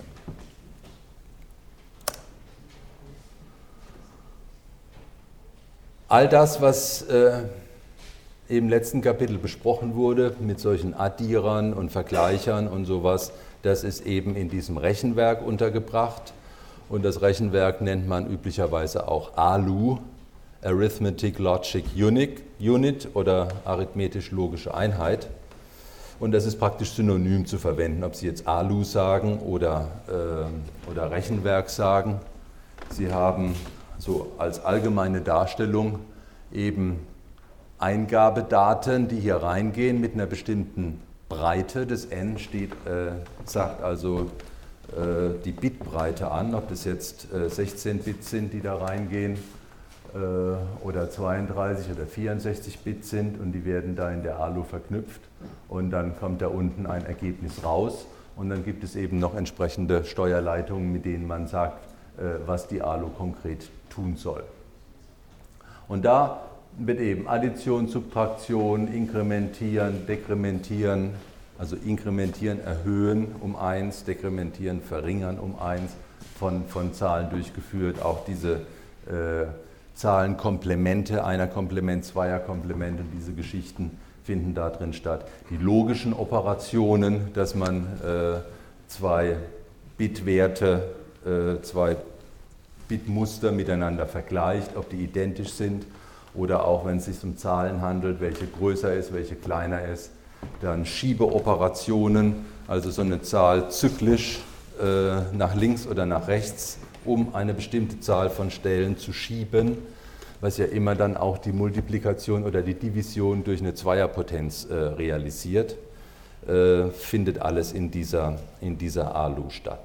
S1: All das, was im letzten Kapitel besprochen wurde, mit solchen Addierern und Vergleichern und sowas, das ist eben in diesem Rechenwerk untergebracht. Und das Rechenwerk nennt man üblicherweise auch ALU, Arithmetic Logic Unit oder arithmetisch-logische Einheit. Und das ist praktisch synonym zu verwenden, ob Sie jetzt ALU sagen oder Rechenwerk sagen. Sie haben so als allgemeine Darstellung eben Eingabedaten, die hier reingehen mit einer bestimmten Breite. Das N sagt also die Bitbreite an, ob das jetzt 16 Bit sind, die da reingehen, oder 32 oder 64 Bit sind, und die werden da in der ALU verknüpft, und dann kommt da unten ein Ergebnis raus, und dann gibt es eben noch entsprechende Steuerleitungen, mit denen man sagt, was die ALU konkret tun soll. Und da wird eben Addition, Subtraktion, Inkrementieren, Dekrementieren, also Inkrementieren, Erhöhen um 1, Dekrementieren, Verringern um 1 von Zahlen durchgeführt. Auch diese Zahlenkomplemente, einer Komplement, zweier Komplemente, diese Geschichten finden da drin statt. Die logischen Operationen, dass man zwei Bitwerte, zwei Bitmuster miteinander vergleicht, ob die identisch sind, oder auch wenn es sich um Zahlen handelt, welche größer ist, welche kleiner ist. Dann Schiebeoperationen, also so eine Zahl zyklisch nach links oder nach rechts, um eine bestimmte Zahl von Stellen zu schieben, was ja immer dann auch die Multiplikation oder die Division durch eine Zweierpotenz realisiert, findet alles in dieser ALU statt.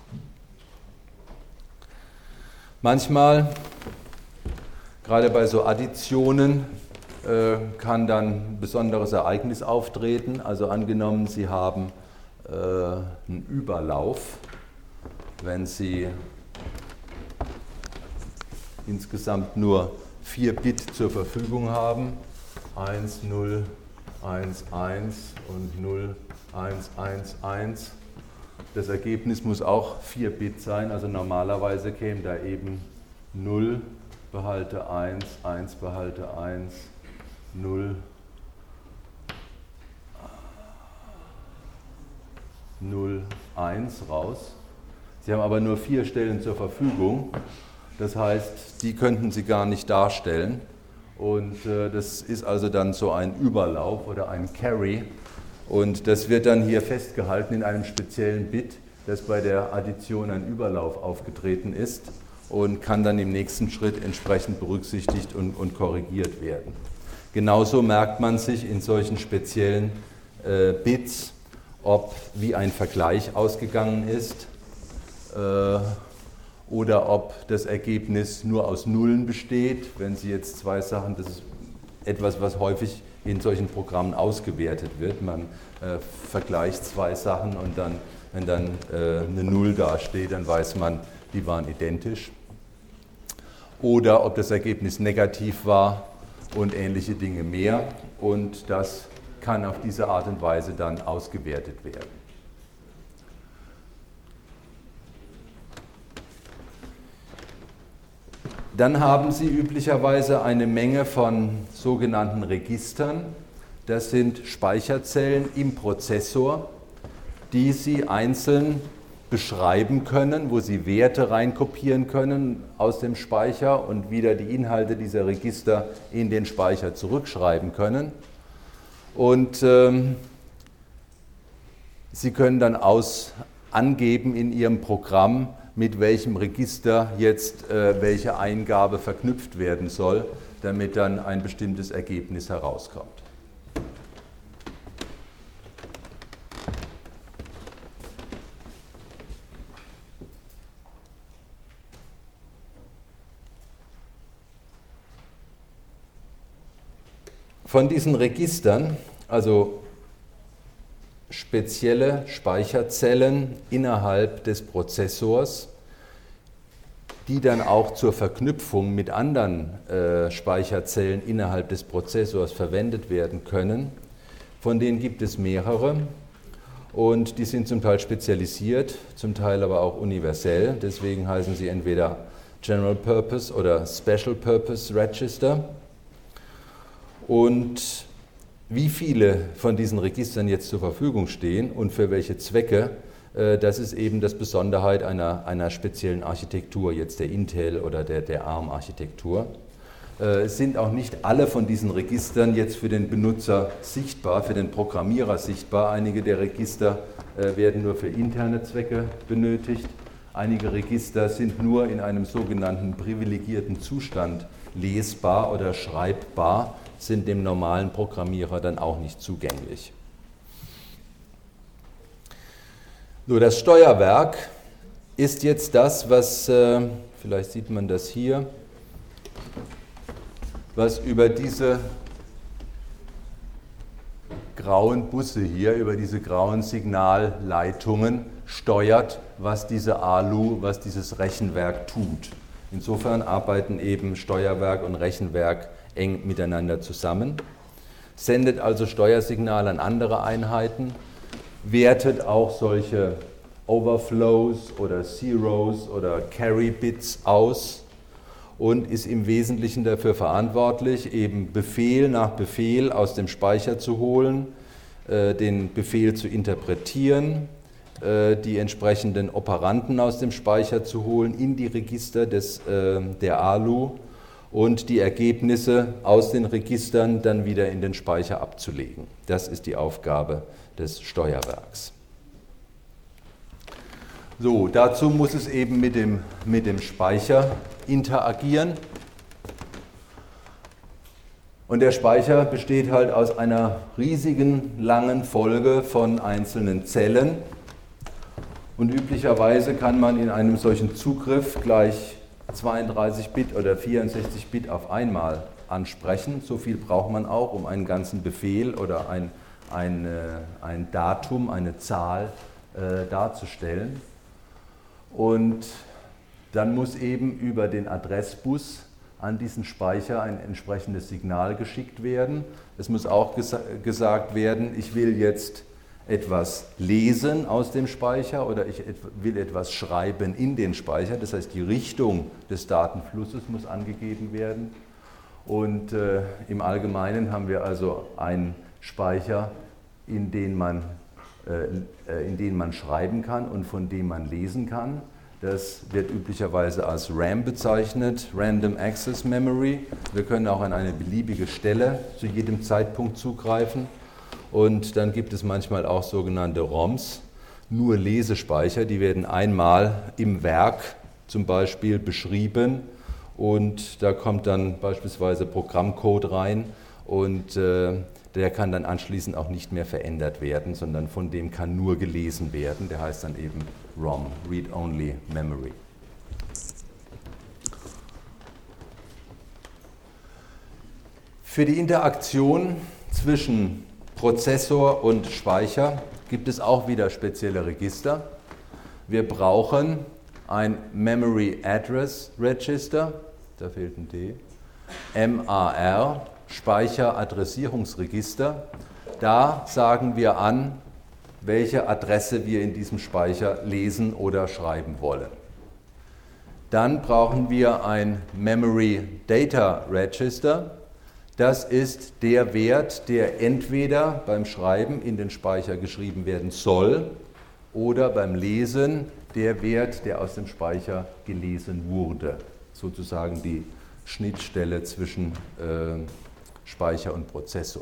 S1: Manchmal, gerade bei so Additionen, kann dann ein besonderes Ereignis auftreten. Also angenommen, Sie haben einen Überlauf, wenn Sie insgesamt nur 4 Bit zur Verfügung haben, 1, 0, 1, 1 und 0, 1, 1, 1. Das Ergebnis muss auch 4 Bit sein, also normalerweise käme da eben 0, behalte 1, 1 behalte 1, 0, 0, 1 raus. Sie haben aber nur 4 Stellen zur Verfügung, das heißt, die könnten Sie gar nicht darstellen, und das ist also dann so ein Überlauf oder ein Carry, und das wird dann hier festgehalten in einem speziellen Bit, das bei der Addition ein Überlauf aufgetreten ist, und kann dann im nächsten Schritt entsprechend berücksichtigt und korrigiert werden. Genauso merkt man sich in solchen speziellen Bits, wie ein Vergleich ausgegangen ist oder ob das Ergebnis nur aus Nullen besteht. Wenn Sie jetzt zwei Sachen, das ist etwas, was häufig in solchen Programmen ausgewertet wird. Man vergleicht zwei Sachen, und dann, wenn dann eine Null dasteht, dann weiß man, die waren identisch. Oder ob das Ergebnis negativ war und ähnliche Dinge mehr, und das kann auf diese Art und Weise dann ausgewertet werden. Dann haben Sie üblicherweise eine Menge von sogenannten Registern. das sind Speicherzellen im Prozessor, die Sie einzeln beschreiben können, wo Sie Werte reinkopieren können aus dem Speicher und wieder die Inhalte dieser Register in den Speicher zurückschreiben können. Und Sie können dann angeben in Ihrem Programm, mit welchem Register jetzt welche Eingabe verknüpft werden soll, damit dann ein bestimmtes Ergebnis herauskommt. Von diesen Registern, also spezielle Speicherzellen innerhalb des Prozessors, die dann auch zur Verknüpfung mit anderen Speicherzellen innerhalb des Prozessors verwendet werden können. Von denen gibt es mehrere und die sind zum Teil spezialisiert, zum Teil aber auch universell. Deswegen heißen sie entweder General Purpose oder Special Purpose Register. Und wie viele von diesen Registern jetzt zur Verfügung stehen und für welche Zwecke, das ist eben das Besonderheit einer speziellen Architektur, jetzt der Intel oder der ARM-Architektur. Es sind auch nicht alle von diesen Registern jetzt für den Benutzer sichtbar, für den Programmierer sichtbar. Einige der Register werden nur für interne Zwecke benötigt. Einige Register sind nur in einem sogenannten privilegierten Zustand lesbar oder schreibbar, sind dem normalen Programmierer dann auch nicht zugänglich. So, das Steuerwerk ist jetzt das, was, vielleicht sieht man das hier, was über diese grauen Busse hier, über diese grauen Signalleitungen steuert, was diese ALU, was dieses Rechenwerk tut. Insofern arbeiten eben Steuerwerk und Rechenwerk eng miteinander zusammen, sendet also Steuersignale an andere Einheiten, wertet auch solche Overflows oder Zeros oder Carry-Bits aus und ist im Wesentlichen dafür verantwortlich, eben Befehl nach Befehl aus dem Speicher zu holen, den Befehl zu interpretieren, die entsprechenden Operanten aus dem Speicher zu holen, in die Register der ALU und die Ergebnisse aus den Registern dann wieder in den Speicher abzulegen. Das ist die Aufgabe des Steuerwerks. So, dazu muss es eben mit dem Speicher interagieren. Und der Speicher besteht halt aus einer riesigen, langen Folge von einzelnen Zellen. Und üblicherweise kann man in einem solchen Zugriff gleich 32 Bit oder 64 Bit auf einmal ansprechen. So viel braucht man auch, um einen ganzen Befehl oder ein Datum, eine Zahl darzustellen. Und dann muss eben über den Adressbus an diesen Speicher ein entsprechendes Signal geschickt werden. Es muss auch gesagt werden, ich will jetzt etwas lesen aus dem Speicher oder ich will etwas schreiben in den Speicher. Das heißt, die Richtung des Datenflusses muss angegeben werden. Und im Allgemeinen haben wir also einen Speicher, in den man schreiben kann und von dem man lesen kann. Das wird üblicherweise als RAM bezeichnet, Random Access Memory. Wir können auch an eine beliebige Stelle zu jedem Zeitpunkt zugreifen. Und dann gibt es manchmal auch sogenannte ROMs, nur Lesespeicher, die werden einmal im Werk zum Beispiel beschrieben und da kommt dann beispielsweise Programmcode rein und der kann dann anschließend auch nicht mehr verändert werden, sondern von dem kann nur gelesen werden. Der heißt dann eben ROM, Read-Only Memory. Für die Interaktion zwischen Prozessor und Speicher gibt es auch wieder spezielle Register. Wir brauchen ein Memory Address Register, da fehlt ein D, MAR, Speicheradressierungsregister. Da sagen wir an, welche Adresse wir in diesem Speicher lesen oder schreiben wollen. Dann brauchen wir ein Memory Data Register. Das ist der Wert, der entweder beim Schreiben in den Speicher geschrieben werden soll oder beim Lesen der Wert, der aus dem Speicher gelesen wurde. Sozusagen die Schnittstelle zwischen Speicher und Prozessor.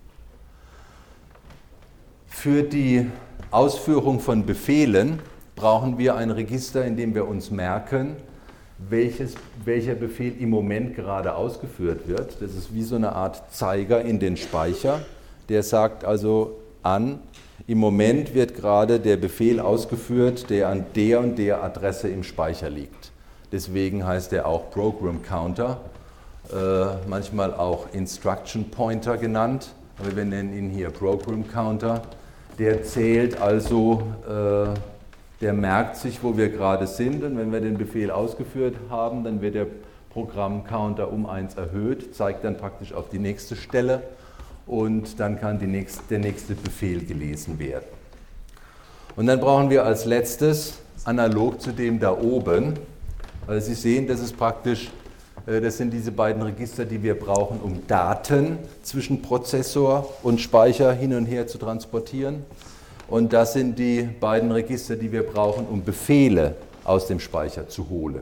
S1: Für die Ausführung von Befehlen brauchen wir ein Register, in dem wir uns merken, welcher Befehl im Moment gerade ausgeführt wird. Das ist wie so eine Art Zeiger in den Speicher. Der sagt also an, im Moment wird gerade der Befehl ausgeführt, der an der und der Adresse im Speicher liegt. Deswegen heißt er auch Program Counter, manchmal auch Instruction Pointer genannt, aber wir nennen ihn hier Program Counter. Der zählt also, der merkt sich, wo wir gerade sind, und wenn wir den Befehl ausgeführt haben, dann wird der Programmcounter um 1 erhöht, zeigt dann praktisch auf die nächste Stelle und dann kann der nächste Befehl gelesen werden. Und dann brauchen wir als letztes, analog zu dem da oben, also Sie sehen, das ist praktisch, das sind diese beiden Register, die wir brauchen, um Daten zwischen Prozessor und Speicher hin und her zu transportieren. Und das sind die beiden Register, die wir brauchen, um Befehle aus dem Speicher zu holen.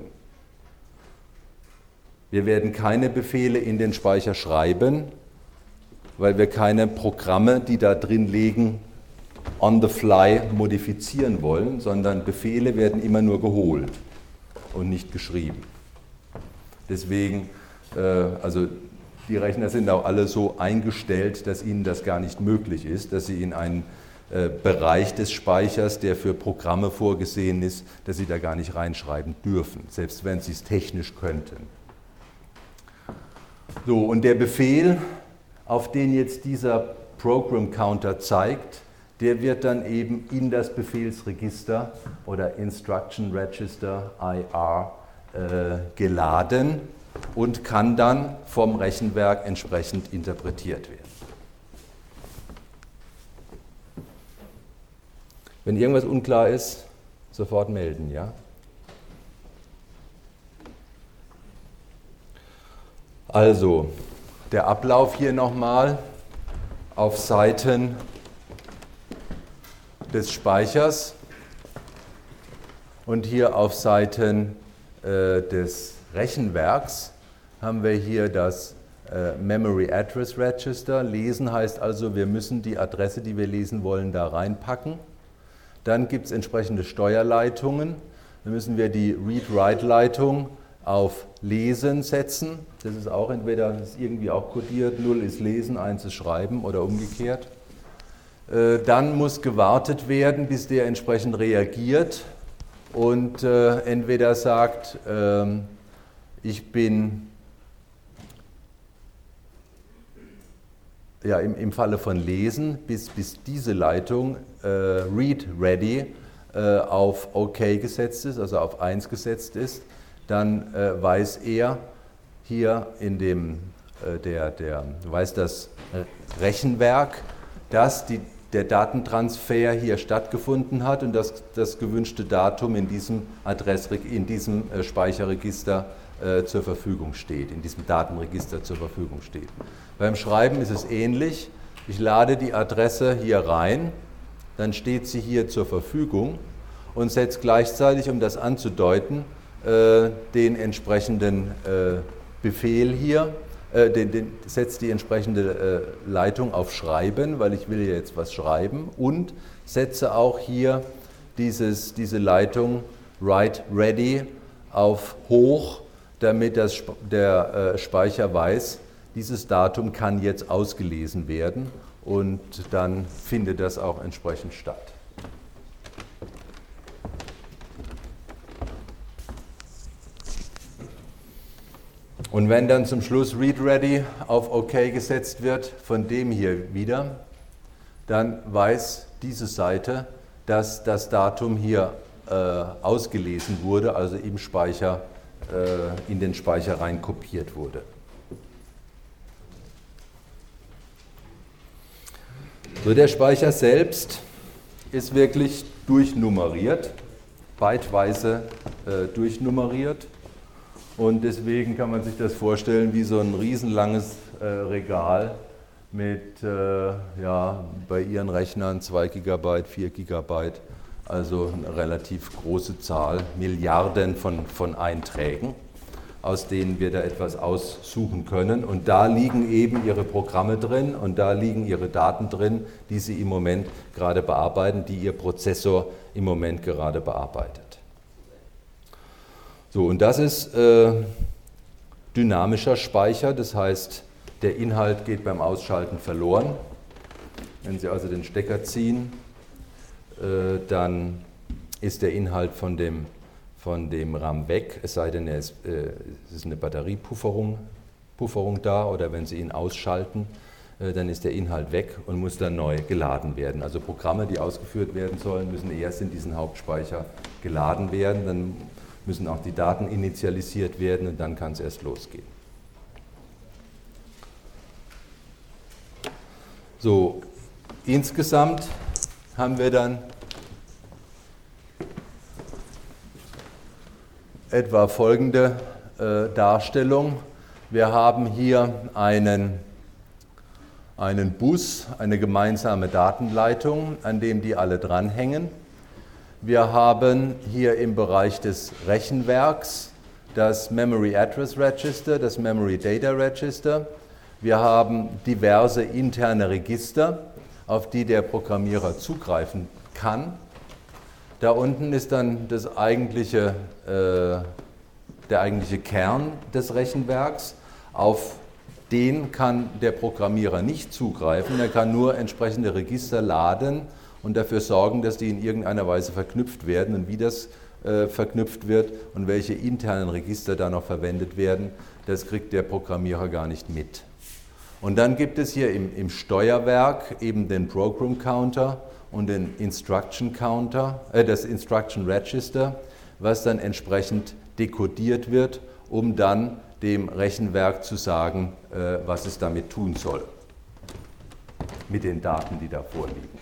S1: Wir werden keine Befehle in den Speicher schreiben, weil wir keine Programme, die da drin liegen, on the fly modifizieren wollen, sondern Befehle werden immer nur geholt und nicht geschrieben. Deswegen, also die Rechner sind auch alle so eingestellt, dass ihnen das gar nicht möglich ist, dass sie in einen Bereich des Speichers, der für Programme vorgesehen ist, dass sie da gar nicht reinschreiben dürfen, selbst wenn sie es technisch könnten. So, und der Befehl, auf den jetzt dieser Program Counter zeigt, der wird dann eben in das Befehlsregister oder Instruction Register IR geladen und kann dann vom Rechenwerk entsprechend interpretiert werden. Wenn irgendwas unklar ist, sofort melden, ja? Also, der Ablauf hier nochmal auf Seiten des Speichers und hier auf Seiten des Rechenwerks haben wir hier das Memory Address Register. Lesen heißt also, wir müssen die Adresse, die wir lesen wollen, da reinpacken. Dann gibt es entsprechende Steuerleitungen. Dann müssen wir die Read-Write-Leitung auf Lesen setzen. Das ist auch entweder, das ist irgendwie auch kodiert, 0 ist Lesen, 1 ist Schreiben oder umgekehrt. Dann muss gewartet werden, bis der entsprechend reagiert und entweder sagt, ich bin ja, im Falle von Lesen, bis diese Leitung Read Ready auf OK gesetzt ist, also auf 1 gesetzt ist, dann weiß er hier in dem, weiß das Rechenwerk, dass der Datentransfer hier stattgefunden hat und dass das gewünschte Datum in diesem Speicherregister zur Verfügung steht, in diesem Datenregister zur Verfügung steht. Beim Schreiben ist es ähnlich. Ich lade die Adresse hier rein, dann steht sie hier zur Verfügung und setze gleichzeitig, um das anzudeuten, den entsprechenden Befehl hier, setze die entsprechende Leitung auf Schreiben, weil ich will ja jetzt was schreiben, und setze auch hier diese Leitung Write Ready auf Hoch, damit der Speicher weiß, dieses Datum kann jetzt ausgelesen werden und dann findet das auch entsprechend statt. Und wenn dann zum Schluss Read Ready auf OK gesetzt wird, von dem hier wieder, dann weiß diese Seite, dass das Datum hier ausgelesen wurde, also im Speicher, in den Speicher rein kopiert wurde. So, der Speicher selbst ist wirklich durchnummeriert, byteweise durchnummeriert. Und deswegen kann man sich das vorstellen wie so ein riesenlanges Regal mit bei Ihren Rechnern 2 GB, 4 GB, also eine relativ große Zahl, Milliarden von Einträgen, aus denen wir da etwas aussuchen können. Und da liegen eben Ihre Programme drin und da liegen Ihre Daten drin, die Sie im Moment gerade bearbeiten, die Ihr Prozessor im Moment gerade bearbeitet. So, und das ist dynamischer Speicher, das heißt, der Inhalt geht beim Ausschalten verloren. Wenn Sie also den Stecker ziehen, dann ist der Inhalt von dem RAM weg, es sei denn, es ist eine Batteriepufferung da, oder wenn Sie ihn ausschalten, dann ist der Inhalt weg und muss dann neu geladen werden. Also Programme, die ausgeführt werden sollen, müssen erst in diesen Hauptspeicher geladen werden, dann müssen auch die Daten initialisiert werden und dann kann es erst losgehen. So, insgesamt haben wir dann etwa folgende Darstellung. Wir haben hier einen Bus, eine gemeinsame Datenleitung, an dem die alle dranhängen. Wir haben hier im Bereich des Rechenwerks das Memory Address Register, das Memory Data Register. Wir haben diverse interne Register, auf die der Programmierer zugreifen kann. Da unten ist dann der eigentliche Kern des Rechenwerks. Auf den kann der Programmierer nicht zugreifen. Er kann nur entsprechende Register laden und dafür sorgen, dass die in irgendeiner Weise verknüpft werden. Und wie das verknüpft wird und welche internen Register da noch verwendet werden, das kriegt der Programmierer gar nicht mit. Und dann gibt es hier im Steuerwerk eben den Program Counter und den Instruction Counter, das Instruction Register, was dann entsprechend dekodiert wird, um dann dem Rechenwerk zu sagen, was es damit tun soll, mit den Daten, die da vorliegen.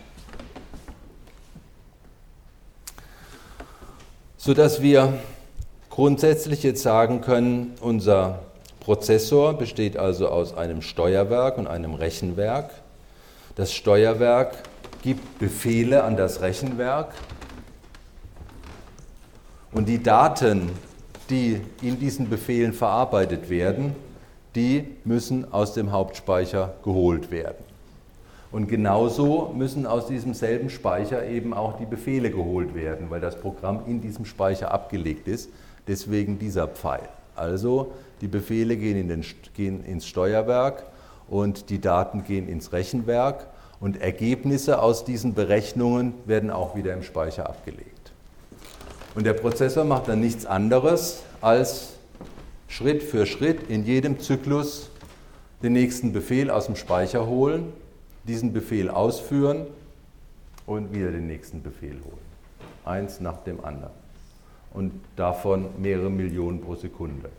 S1: Sodass wir grundsätzlich jetzt sagen können, unser Prozessor besteht also aus einem Steuerwerk und einem Rechenwerk. Das Steuerwerk gibt Befehle an das Rechenwerk und die Daten, die in diesen Befehlen verarbeitet werden, die müssen aus dem Hauptspeicher geholt werden. Und genauso müssen aus diesem selben Speicher eben auch die Befehle geholt werden, weil das Programm in diesem Speicher abgelegt ist, deswegen dieser Pfeil. Also die Befehle gehen ins Steuerwerk und die Daten gehen ins Rechenwerk und Ergebnisse aus diesen Berechnungen werden auch wieder im Speicher abgelegt. Und der Prozessor macht dann nichts anderes, als Schritt für Schritt in jedem Zyklus den nächsten Befehl aus dem Speicher holen, diesen Befehl ausführen und wieder den nächsten Befehl holen. Eins nach dem anderen. Und davon mehrere Millionen pro Sekunde.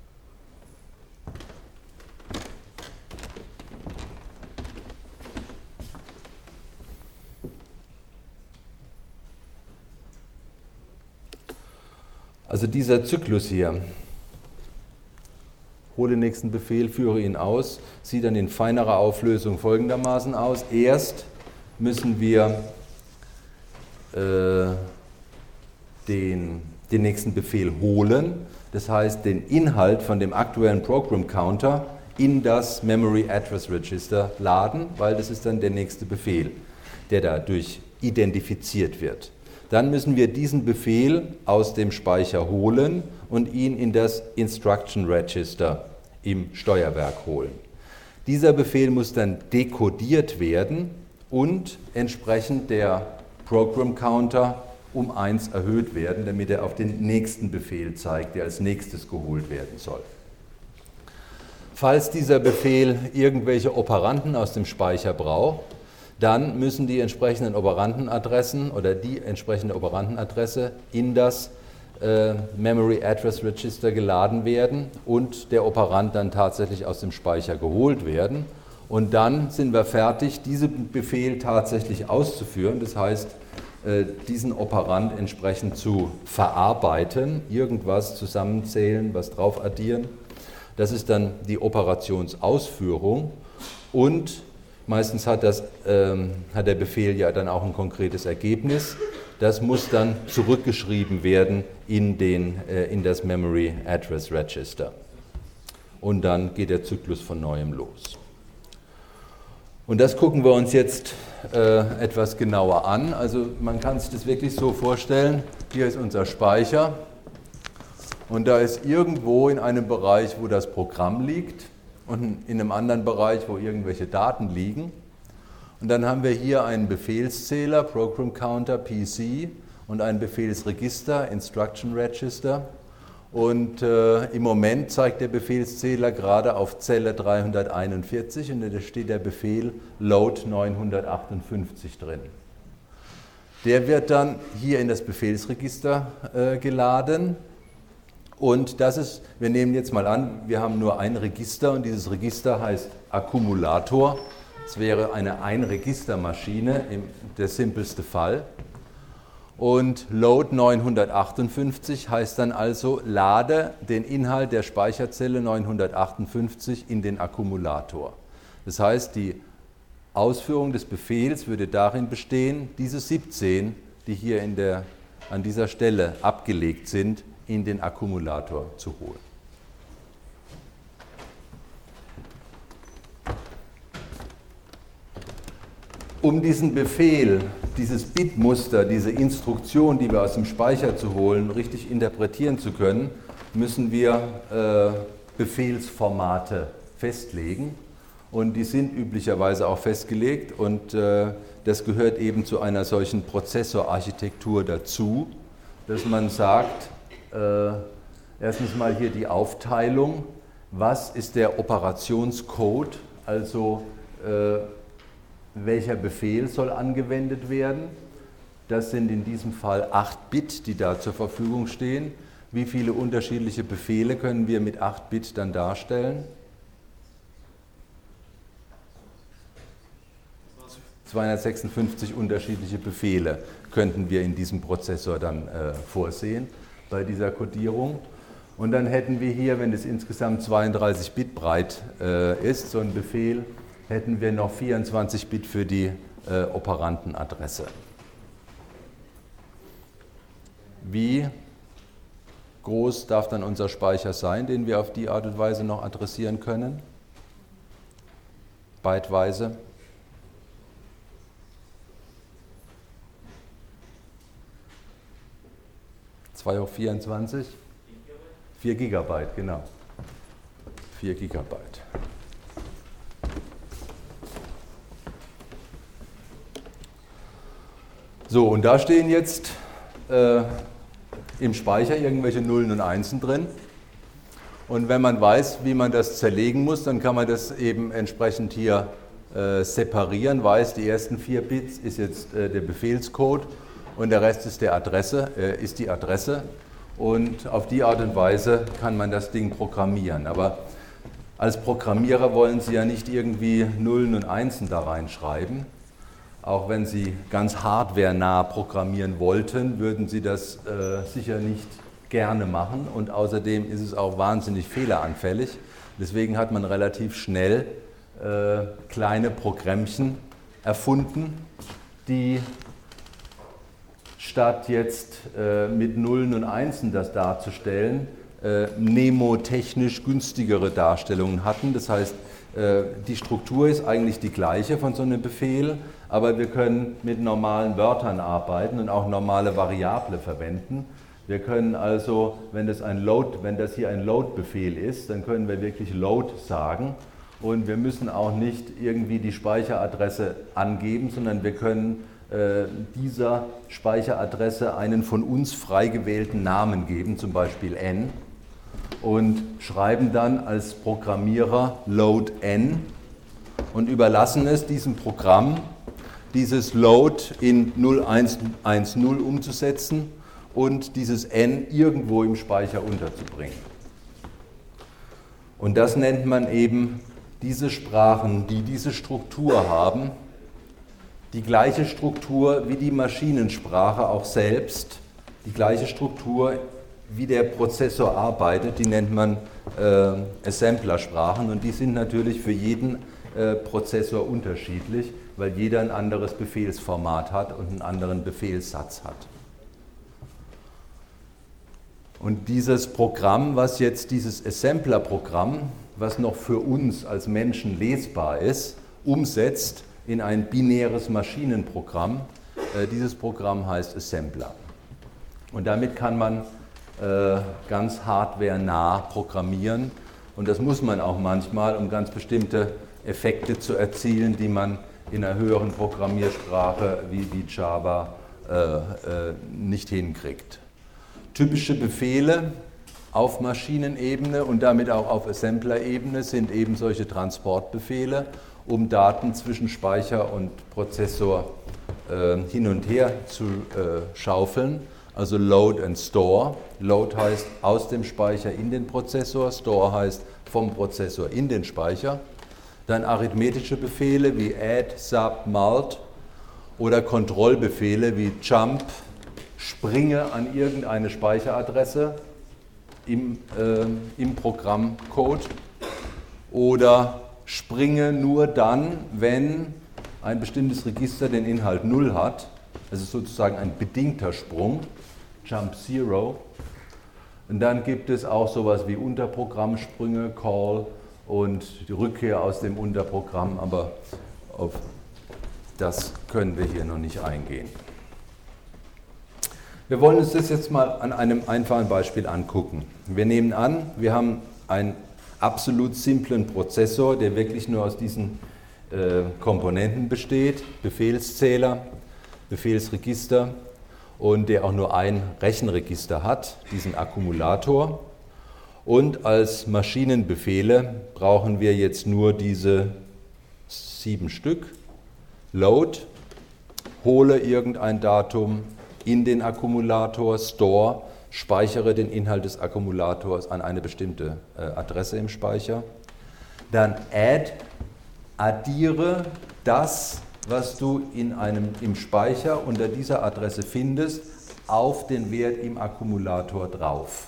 S1: Also dieser Zyklus hier, hole den nächsten Befehl, führe ihn aus, sieht dann in feinerer Auflösung folgendermaßen aus. Erst müssen wir den nächsten Befehl holen, das heißt den Inhalt von dem aktuellen Program Counter in das Memory Address Register laden, weil das ist dann der nächste Befehl, der dadurch identifiziert wird. Dann müssen wir diesen Befehl aus dem Speicher holen und ihn in das Instruction Register im Steuerwerk holen. Dieser Befehl muss dann dekodiert werden und entsprechend der Program Counter um 1 erhöht werden, damit er auf den nächsten Befehl zeigt, der als nächstes geholt werden soll. Falls dieser Befehl irgendwelche Operanden aus dem Speicher braucht, dann müssen die entsprechenden Operandenadressen oder die entsprechende Operandenadresse in das Memory Address Register geladen werden und der Operand dann tatsächlich aus dem Speicher geholt werden. Und dann sind wir fertig, diesen Befehl tatsächlich auszuführen. Das heißt, diesen Operand entsprechend zu verarbeiten, irgendwas zusammenzählen, was drauf addieren. Das ist dann die Operationsausführung und meistens hat der Befehl ja dann auch ein konkretes Ergebnis. Das muss dann zurückgeschrieben werden in das Memory Address Register. Und dann geht der Zyklus von neuem los. Und das gucken wir uns jetzt etwas genauer an. Also man kann sich das wirklich so vorstellen, hier ist unser Speicher und da ist irgendwo in einem Bereich, wo das Programm liegt und in einem anderen Bereich, wo irgendwelche Daten liegen. Und dann haben wir hier einen Befehlszähler, Program Counter, PC, und ein Befehlsregister, Instruction Register. Und im Moment zeigt der Befehlszähler gerade auf Zelle 341 und da steht der Befehl Load 958 drin. Der wird dann hier in das Befehlsregister geladen und wir nehmen jetzt mal an, wir haben nur ein Register und dieses Register heißt Akkumulator. Es wäre eine Einregistermaschine, der simpelste Fall. Und Load 958 heißt dann also, lade den Inhalt der Speicherzelle 958 in den Akkumulator. Das heißt, die Ausführung des Befehls würde darin bestehen, diese 17, die hier an dieser Stelle abgelegt sind, in den Akkumulator zu holen. Um diesen Befehl, dieses Bitmuster, diese Instruktion, die wir aus dem Speicher zu holen, richtig interpretieren zu können, müssen wir Befehlsformate festlegen. Und die sind üblicherweise auch festgelegt und das gehört eben zu einer solchen Prozessorarchitektur dazu, dass man sagt, erstens mal hier die Aufteilung, was ist der Operationscode, also welcher Befehl soll angewendet werden. Das sind in diesem Fall 8 Bit, die da zur Verfügung stehen. Wie viele unterschiedliche Befehle können wir mit 8 Bit dann darstellen? 256 unterschiedliche Befehle könnten wir in diesem Prozessor dann vorsehen bei dieser Codierung. Und dann hätten wir hier, wenn es insgesamt 32 Bit breit ist, so ein Befehl, hätten wir noch 24 Bit für die Operandenadresse. Wie groß darf dann unser Speicher sein, den wir auf die Art und Weise noch adressieren können? Byteweise. (2 hoch 24? 4 Gigabyte, genau. 4 Gigabyte. So, und da stehen jetzt im Speicher irgendwelche Nullen und Einsen drin. Und wenn man weiß, wie man das zerlegen muss, dann kann man das eben entsprechend hier separieren. Weiß, die ersten 4 Bits ist jetzt der Befehlscode und der Rest ist die Adresse. Und auf die Art und Weise kann man das Ding programmieren. Aber als Programmierer wollen Sie ja nicht irgendwie Nullen und Einsen da reinschreiben. Auch wenn Sie ganz hardwarenah programmieren wollten, würden Sie das sicher nicht gerne machen. Und außerdem ist es auch wahnsinnig fehleranfällig. Deswegen hat man relativ schnell kleine Programmchen erfunden, die statt jetzt mit Nullen und Einsen das darzustellen, mnemotechnisch günstigere Darstellungen hatten. Das heißt, die Struktur ist eigentlich die gleiche von so einem Befehl, aber wir können mit normalen Wörtern arbeiten und auch normale Variable verwenden. Wir können also, wenn das hier ein Load-Befehl ist, dann können wir wirklich Load sagen und wir müssen auch nicht irgendwie die Speicheradresse angeben, sondern wir können dieser Speicheradresse einen von uns frei gewählten Namen geben, zum Beispiel n, und schreiben dann als Programmierer Load n und überlassen es diesem Programm, dieses Load in 0110 umzusetzen und dieses n irgendwo im Speicher unterzubringen. Und das nennt man eben diese Sprachen, die diese Struktur haben, die gleiche Struktur wie die Maschinensprache auch selbst, die gleiche Struktur wie der Prozessor arbeitet, die nennt man Assemblersprachen, und die sind natürlich für jeden Prozessor unterschiedlich, weil jeder ein anderes Befehlsformat hat und einen anderen Befehlssatz hat. Und dieses Programm, was jetzt dieses Assembler-Programm, was noch für uns als Menschen lesbar ist, umsetzt in ein binäres Maschinenprogramm, dieses Programm heißt Assembler. Und damit kann man ganz hardwarenah programmieren, und das muss man auch manchmal, um ganz bestimmte Effekte zu erzielen, die man in einer höheren Programmiersprache wie Java nicht hinkriegt. Typische Befehle auf Maschinenebene und damit auch auf Assembler-Ebene sind eben solche Transportbefehle, um Daten zwischen Speicher und Prozessor hin und her zu schaufeln. Also Load and Store. Load heißt aus dem Speicher in den Prozessor, Store heißt vom Prozessor in den Speicher. Dann arithmetische Befehle wie Add, Sub, Mult oder Kontrollbefehle wie Jump, springe an irgendeine Speicheradresse im Programmcode, oder springe nur dann, wenn ein bestimmtes Register den Inhalt 0 hat. Das ist sozusagen ein bedingter Sprung, Jump Zero. Und dann gibt es auch sowas wie Unterprogrammsprünge, Call und die Rückkehr aus dem Unterprogramm, aber auf das können wir hier noch nicht eingehen. Wir wollen uns das jetzt mal an einem einfachen Beispiel angucken. Wir nehmen an, wir haben einen absolut simplen Prozessor, der wirklich nur aus diesen Komponenten besteht, Befehlszähler, Befehlsregister, und der auch nur ein Rechenregister hat, diesen Akkumulator. Und als Maschinenbefehle brauchen wir jetzt nur diese 7 Stück. Load, hole irgendein Datum in den Akkumulator, Store, speichere den Inhalt des Akkumulators an eine bestimmte Adresse im Speicher. Dann Add, addiere das, was du im Speicher unter dieser Adresse findest, auf den Wert im Akkumulator drauf.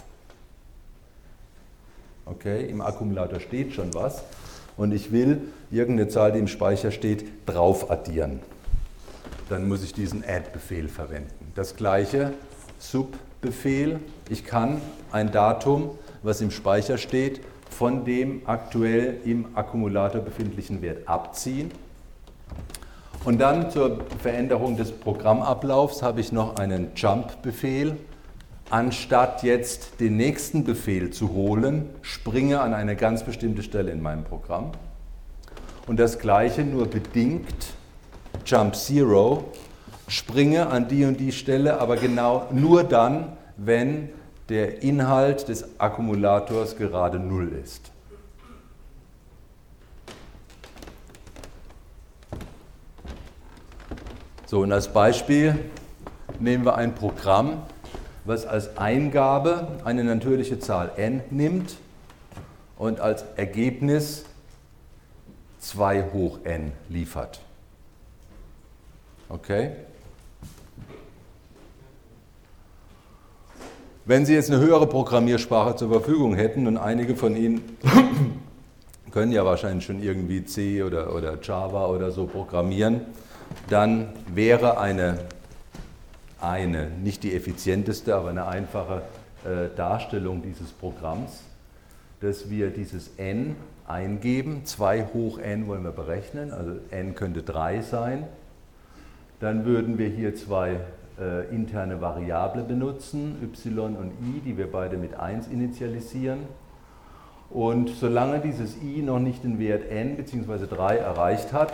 S1: Okay, im Akkumulator steht schon was und ich will irgendeine Zahl, die im Speicher steht, drauf addieren. Dann muss ich diesen Add-Befehl verwenden. Das gleiche Sub-Befehl. Ich kann ein Datum, was im Speicher steht, von dem aktuell im Akkumulator befindlichen Wert abziehen. Und dann zur Veränderung des Programmablaufs habe ich noch einen Jump-Befehl. Anstatt jetzt den nächsten Befehl zu holen, springe an eine ganz bestimmte Stelle in meinem Programm. Und das gleiche nur bedingt, Jump Zero, springe an die und die Stelle, aber genau nur dann, wenn der Inhalt des Akkumulators gerade 0 ist. So, und als Beispiel nehmen wir ein Programm, was als Eingabe eine natürliche Zahl n nimmt und als Ergebnis 2 hoch n liefert. Okay? Wenn Sie jetzt eine höhere Programmiersprache zur Verfügung hätten, und einige von Ihnen können ja wahrscheinlich schon irgendwie C oder Java oder so programmieren, dann wäre eine nicht die effizienteste, aber eine einfache Darstellung dieses Programms, dass wir dieses n eingeben, 2 hoch n wollen wir berechnen, also n könnte 3 sein. Dann würden wir hier zwei interne Variable benutzen, y und i, die wir beide mit 1 initialisieren. Und solange dieses i noch nicht den Wert n bzw. 3 erreicht hat,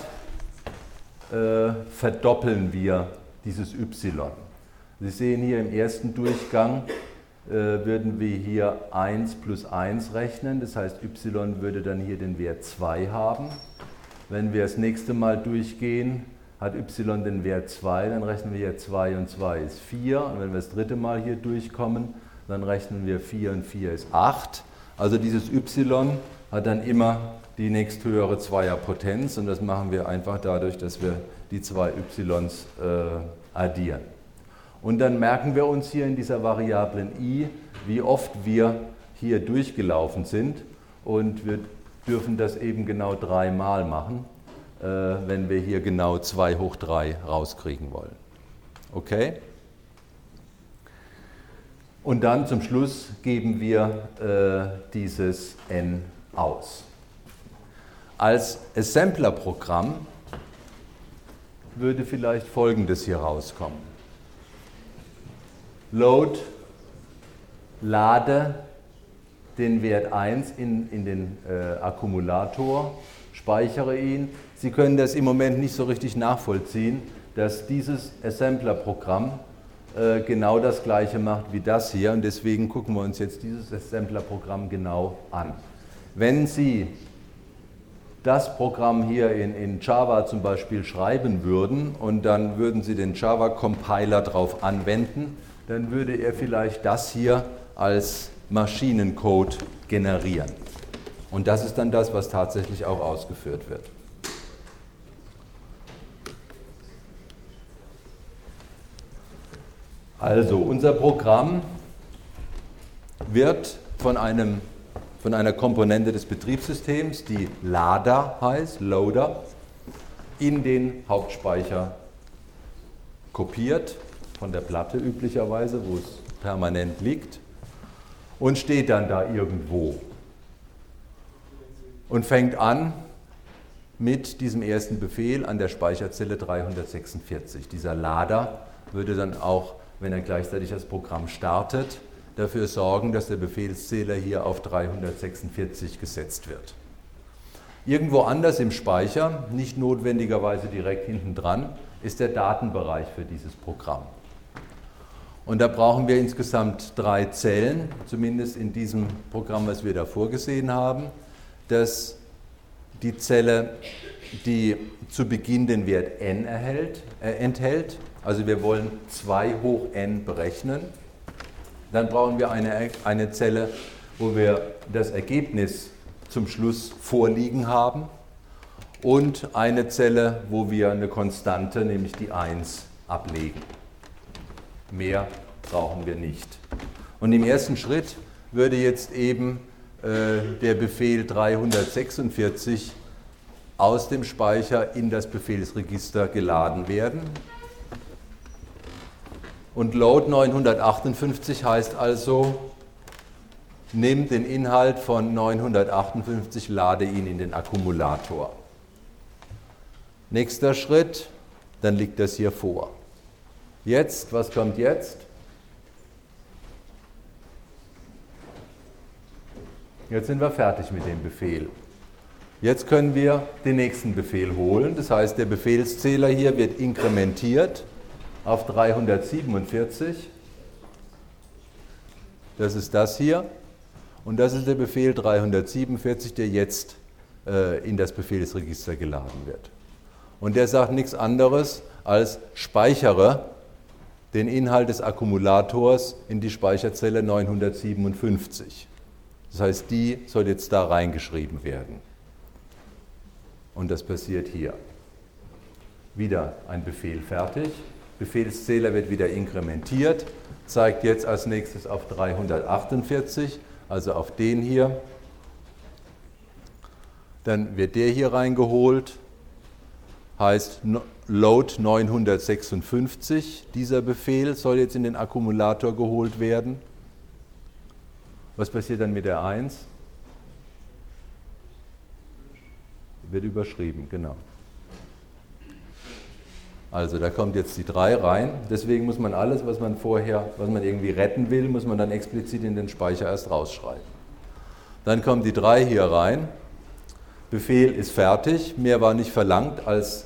S1: verdoppeln wir dieses y. Sie sehen hier im ersten Durchgang, würden wir hier 1 plus 1 rechnen, das heißt y würde dann hier den Wert 2 haben. Wenn wir das nächste Mal durchgehen, hat y den Wert 2, dann rechnen wir hier 2 und 2 ist 4. Und wenn wir das dritte Mal hier durchkommen, dann rechnen wir 4 und 4 ist 8. Also dieses y hat dann immer die nächsthöhere Zweierpotenz und das machen wir einfach dadurch, dass wir die zwei y's addieren. Und dann merken wir uns hier in dieser Variablen i, wie oft wir hier durchgelaufen sind und wir dürfen das eben genau 3 Mal machen, wenn wir hier genau 2 hoch 3 rauskriegen wollen. Okay? Und dann zum Schluss geben wir dieses n aus. Als Assembler-Programm würde vielleicht Folgendes hier rauskommen. Load, lade den Wert 1 in den Akkumulator, speichere ihn. Sie können das im Moment nicht so richtig nachvollziehen, dass dieses Assembler-Programm genau das gleiche macht wie das hier und deswegen gucken wir uns jetzt dieses Assembler-Programm genau an. Wenn Sie das Programm hier in Java zum Beispiel schreiben würden und dann würden Sie den Java-Compiler darauf anwenden, dann würde er vielleicht das hier als Maschinencode generieren. Und das ist dann das, was tatsächlich auch ausgeführt wird. Also, unser Programm wird von einer Komponente des Betriebssystems, die Lader heißt, Loader, in den Hauptspeicher kopiert, von der Platte üblicherweise, wo es permanent liegt, und steht dann da irgendwo und fängt an mit diesem ersten Befehl an der Speicherzelle 346. Dieser Lader würde dann auch, wenn er gleichzeitig das Programm startet, dafür sorgen, dass der Befehlszähler hier auf 346 gesetzt wird. Irgendwo anders im Speicher, nicht notwendigerweise direkt hinten dran, ist der Datenbereich für dieses Programm. Und da brauchen wir insgesamt 3 Zellen, zumindest in diesem Programm, was wir da vorgesehen haben, dass die Zelle, die zu Beginn den Wert n enthält, also wir wollen 2 hoch n berechnen. Dann brauchen wir eine Zelle, wo wir das Ergebnis zum Schluss vorliegen haben und eine Zelle, wo wir eine Konstante, nämlich die 1, ablegen. Mehr brauchen wir nicht. Und im ersten Schritt würde jetzt eben der Befehl 346 aus dem Speicher in das Befehlsregister geladen werden. Und Load 958 heißt also, nimm den Inhalt von 958, lade ihn in den Akkumulator. Nächster Schritt, dann liegt das hier vor. Jetzt, was kommt jetzt? Jetzt sind wir fertig mit dem Befehl. Jetzt können wir den nächsten Befehl holen. Das heißt, der Befehlszähler hier wird inkrementiert auf 347. Das ist das hier. Und das ist der Befehl 347, der jetzt in das Befehlsregister geladen wird. Und der sagt nichts anderes als speichere den Inhalt des Akkumulators in die Speicherzelle 957. Das heißt, die soll jetzt da reingeschrieben werden. Und das passiert hier. Wieder ein Befehl fertig. Befehlszähler wird wieder inkrementiert, zeigt jetzt als nächstes auf 348, also auf den hier. Dann wird der hier reingeholt, heißt Load 956. Dieser Befehl soll jetzt in den Akkumulator geholt werden. Was passiert dann mit der 1? Wird überschrieben, genau. Also da kommt jetzt die 3 rein. Deswegen muss man alles, was man irgendwie retten will, muss man dann explizit in den Speicher erst rausschreiben. Dann kommt die 3 hier rein. Befehl ist fertig. Mehr war nicht verlangt, als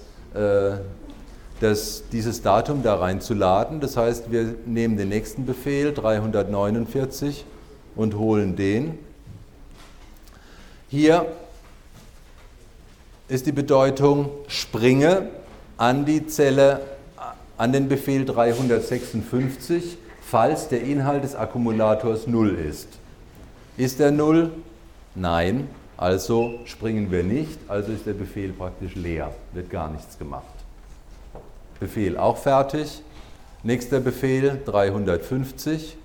S1: dieses Datum da reinzuladen. Das heißt, wir nehmen den nächsten Befehl, 349, und holen den. Hier ist die Bedeutung, springe an die Zelle, an den Befehl 356, falls der Inhalt des Akkumulators 0 ist. Ist er 0? Nein. Also springen wir nicht, also ist der Befehl praktisch leer, wird gar nichts gemacht. Befehl auch fertig. Nächster Befehl 350.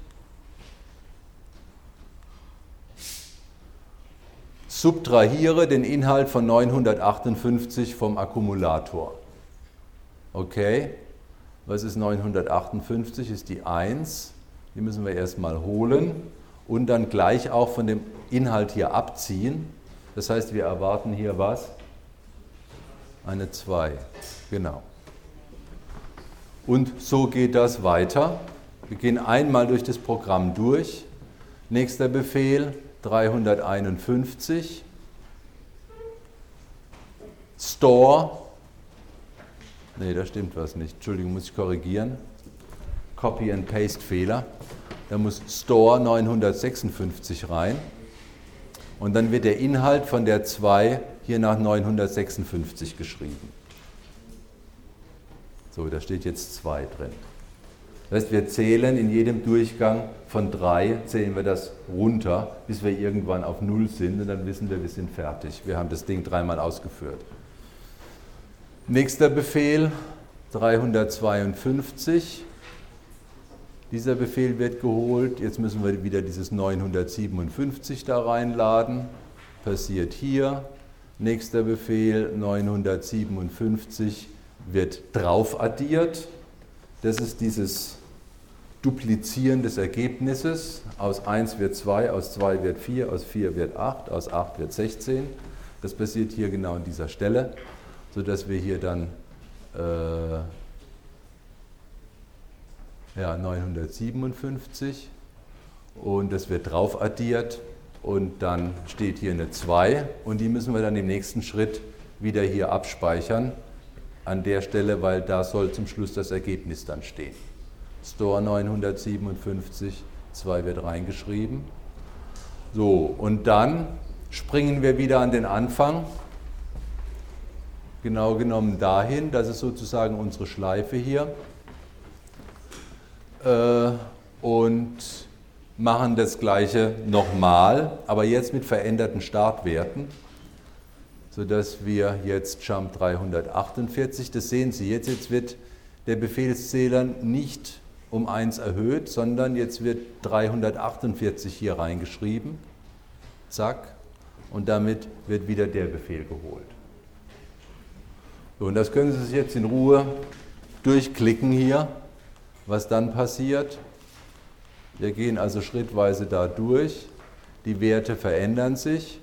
S1: Subtrahiere den Inhalt von 958 vom Akkumulator. Okay, was ist 958? Ist die 1. Die müssen wir erstmal holen und dann gleich auch von dem Inhalt hier abziehen. Das heißt, wir erwarten hier was? Eine 2. Genau. Und so geht das weiter. Wir gehen einmal durch das Programm durch. Nächster Befehl 351. Store. Ne, da stimmt was nicht. Entschuldigung, muss ich korrigieren. Copy and Paste Fehler. Da muss Store 956 rein. Und dann wird der Inhalt von der 2 hier nach 956 geschrieben. So, da steht jetzt 2 drin. Das heißt, wir zählen in jedem Durchgang von 3, zählen wir das runter, bis wir irgendwann auf 0 sind und dann wissen wir sind fertig. Wir haben das Ding 3-mal ausgeführt. Nächster Befehl, 352. Dieser Befehl wird geholt. Jetzt müssen wir wieder dieses 957 da reinladen. Passiert hier. Nächster Befehl, 957 wird drauf addiert. Das ist dieses Duplizieren des Ergebnisses. Aus 1 wird 2, aus 2 wird 4, aus 4 wird 8, aus 8 wird 16. Das passiert hier genau an dieser Stelle, sodass wir hier dann 957 und das wird drauf addiert und dann steht hier eine 2 und die müssen wir dann im nächsten Schritt wieder hier abspeichern an der Stelle, weil da soll zum Schluss das Ergebnis dann stehen. Store 957, 2 wird reingeschrieben. So, und dann springen wir wieder an den Anfang, genau genommen dahin, das ist sozusagen unsere Schleife hier, und machen das Gleiche nochmal, aber jetzt mit veränderten Startwerten, sodass wir jetzt Jump 348, das sehen Sie jetzt wird der Befehlszähler nicht um 1 erhöht, sondern jetzt wird 348 hier reingeschrieben, zack, und damit wird wieder der Befehl geholt. So, und das können Sie sich jetzt in Ruhe durchklicken hier, was dann passiert. Wir gehen also schrittweise da durch, die Werte verändern sich.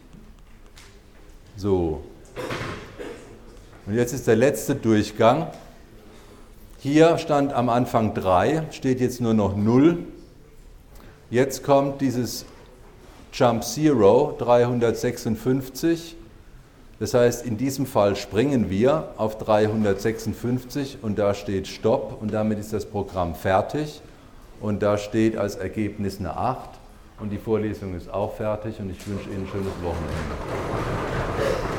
S1: So, und jetzt ist der letzte Durchgang. Hier stand am Anfang 3, steht jetzt nur noch 0. Jetzt kommt dieses Jump 0, 356. Das heißt, in diesem Fall springen wir auf 356 und da steht Stopp und damit ist das Programm fertig. Und da steht als Ergebnis eine 8 und die Vorlesung ist auch fertig und ich wünsche Ihnen ein schönes Wochenende.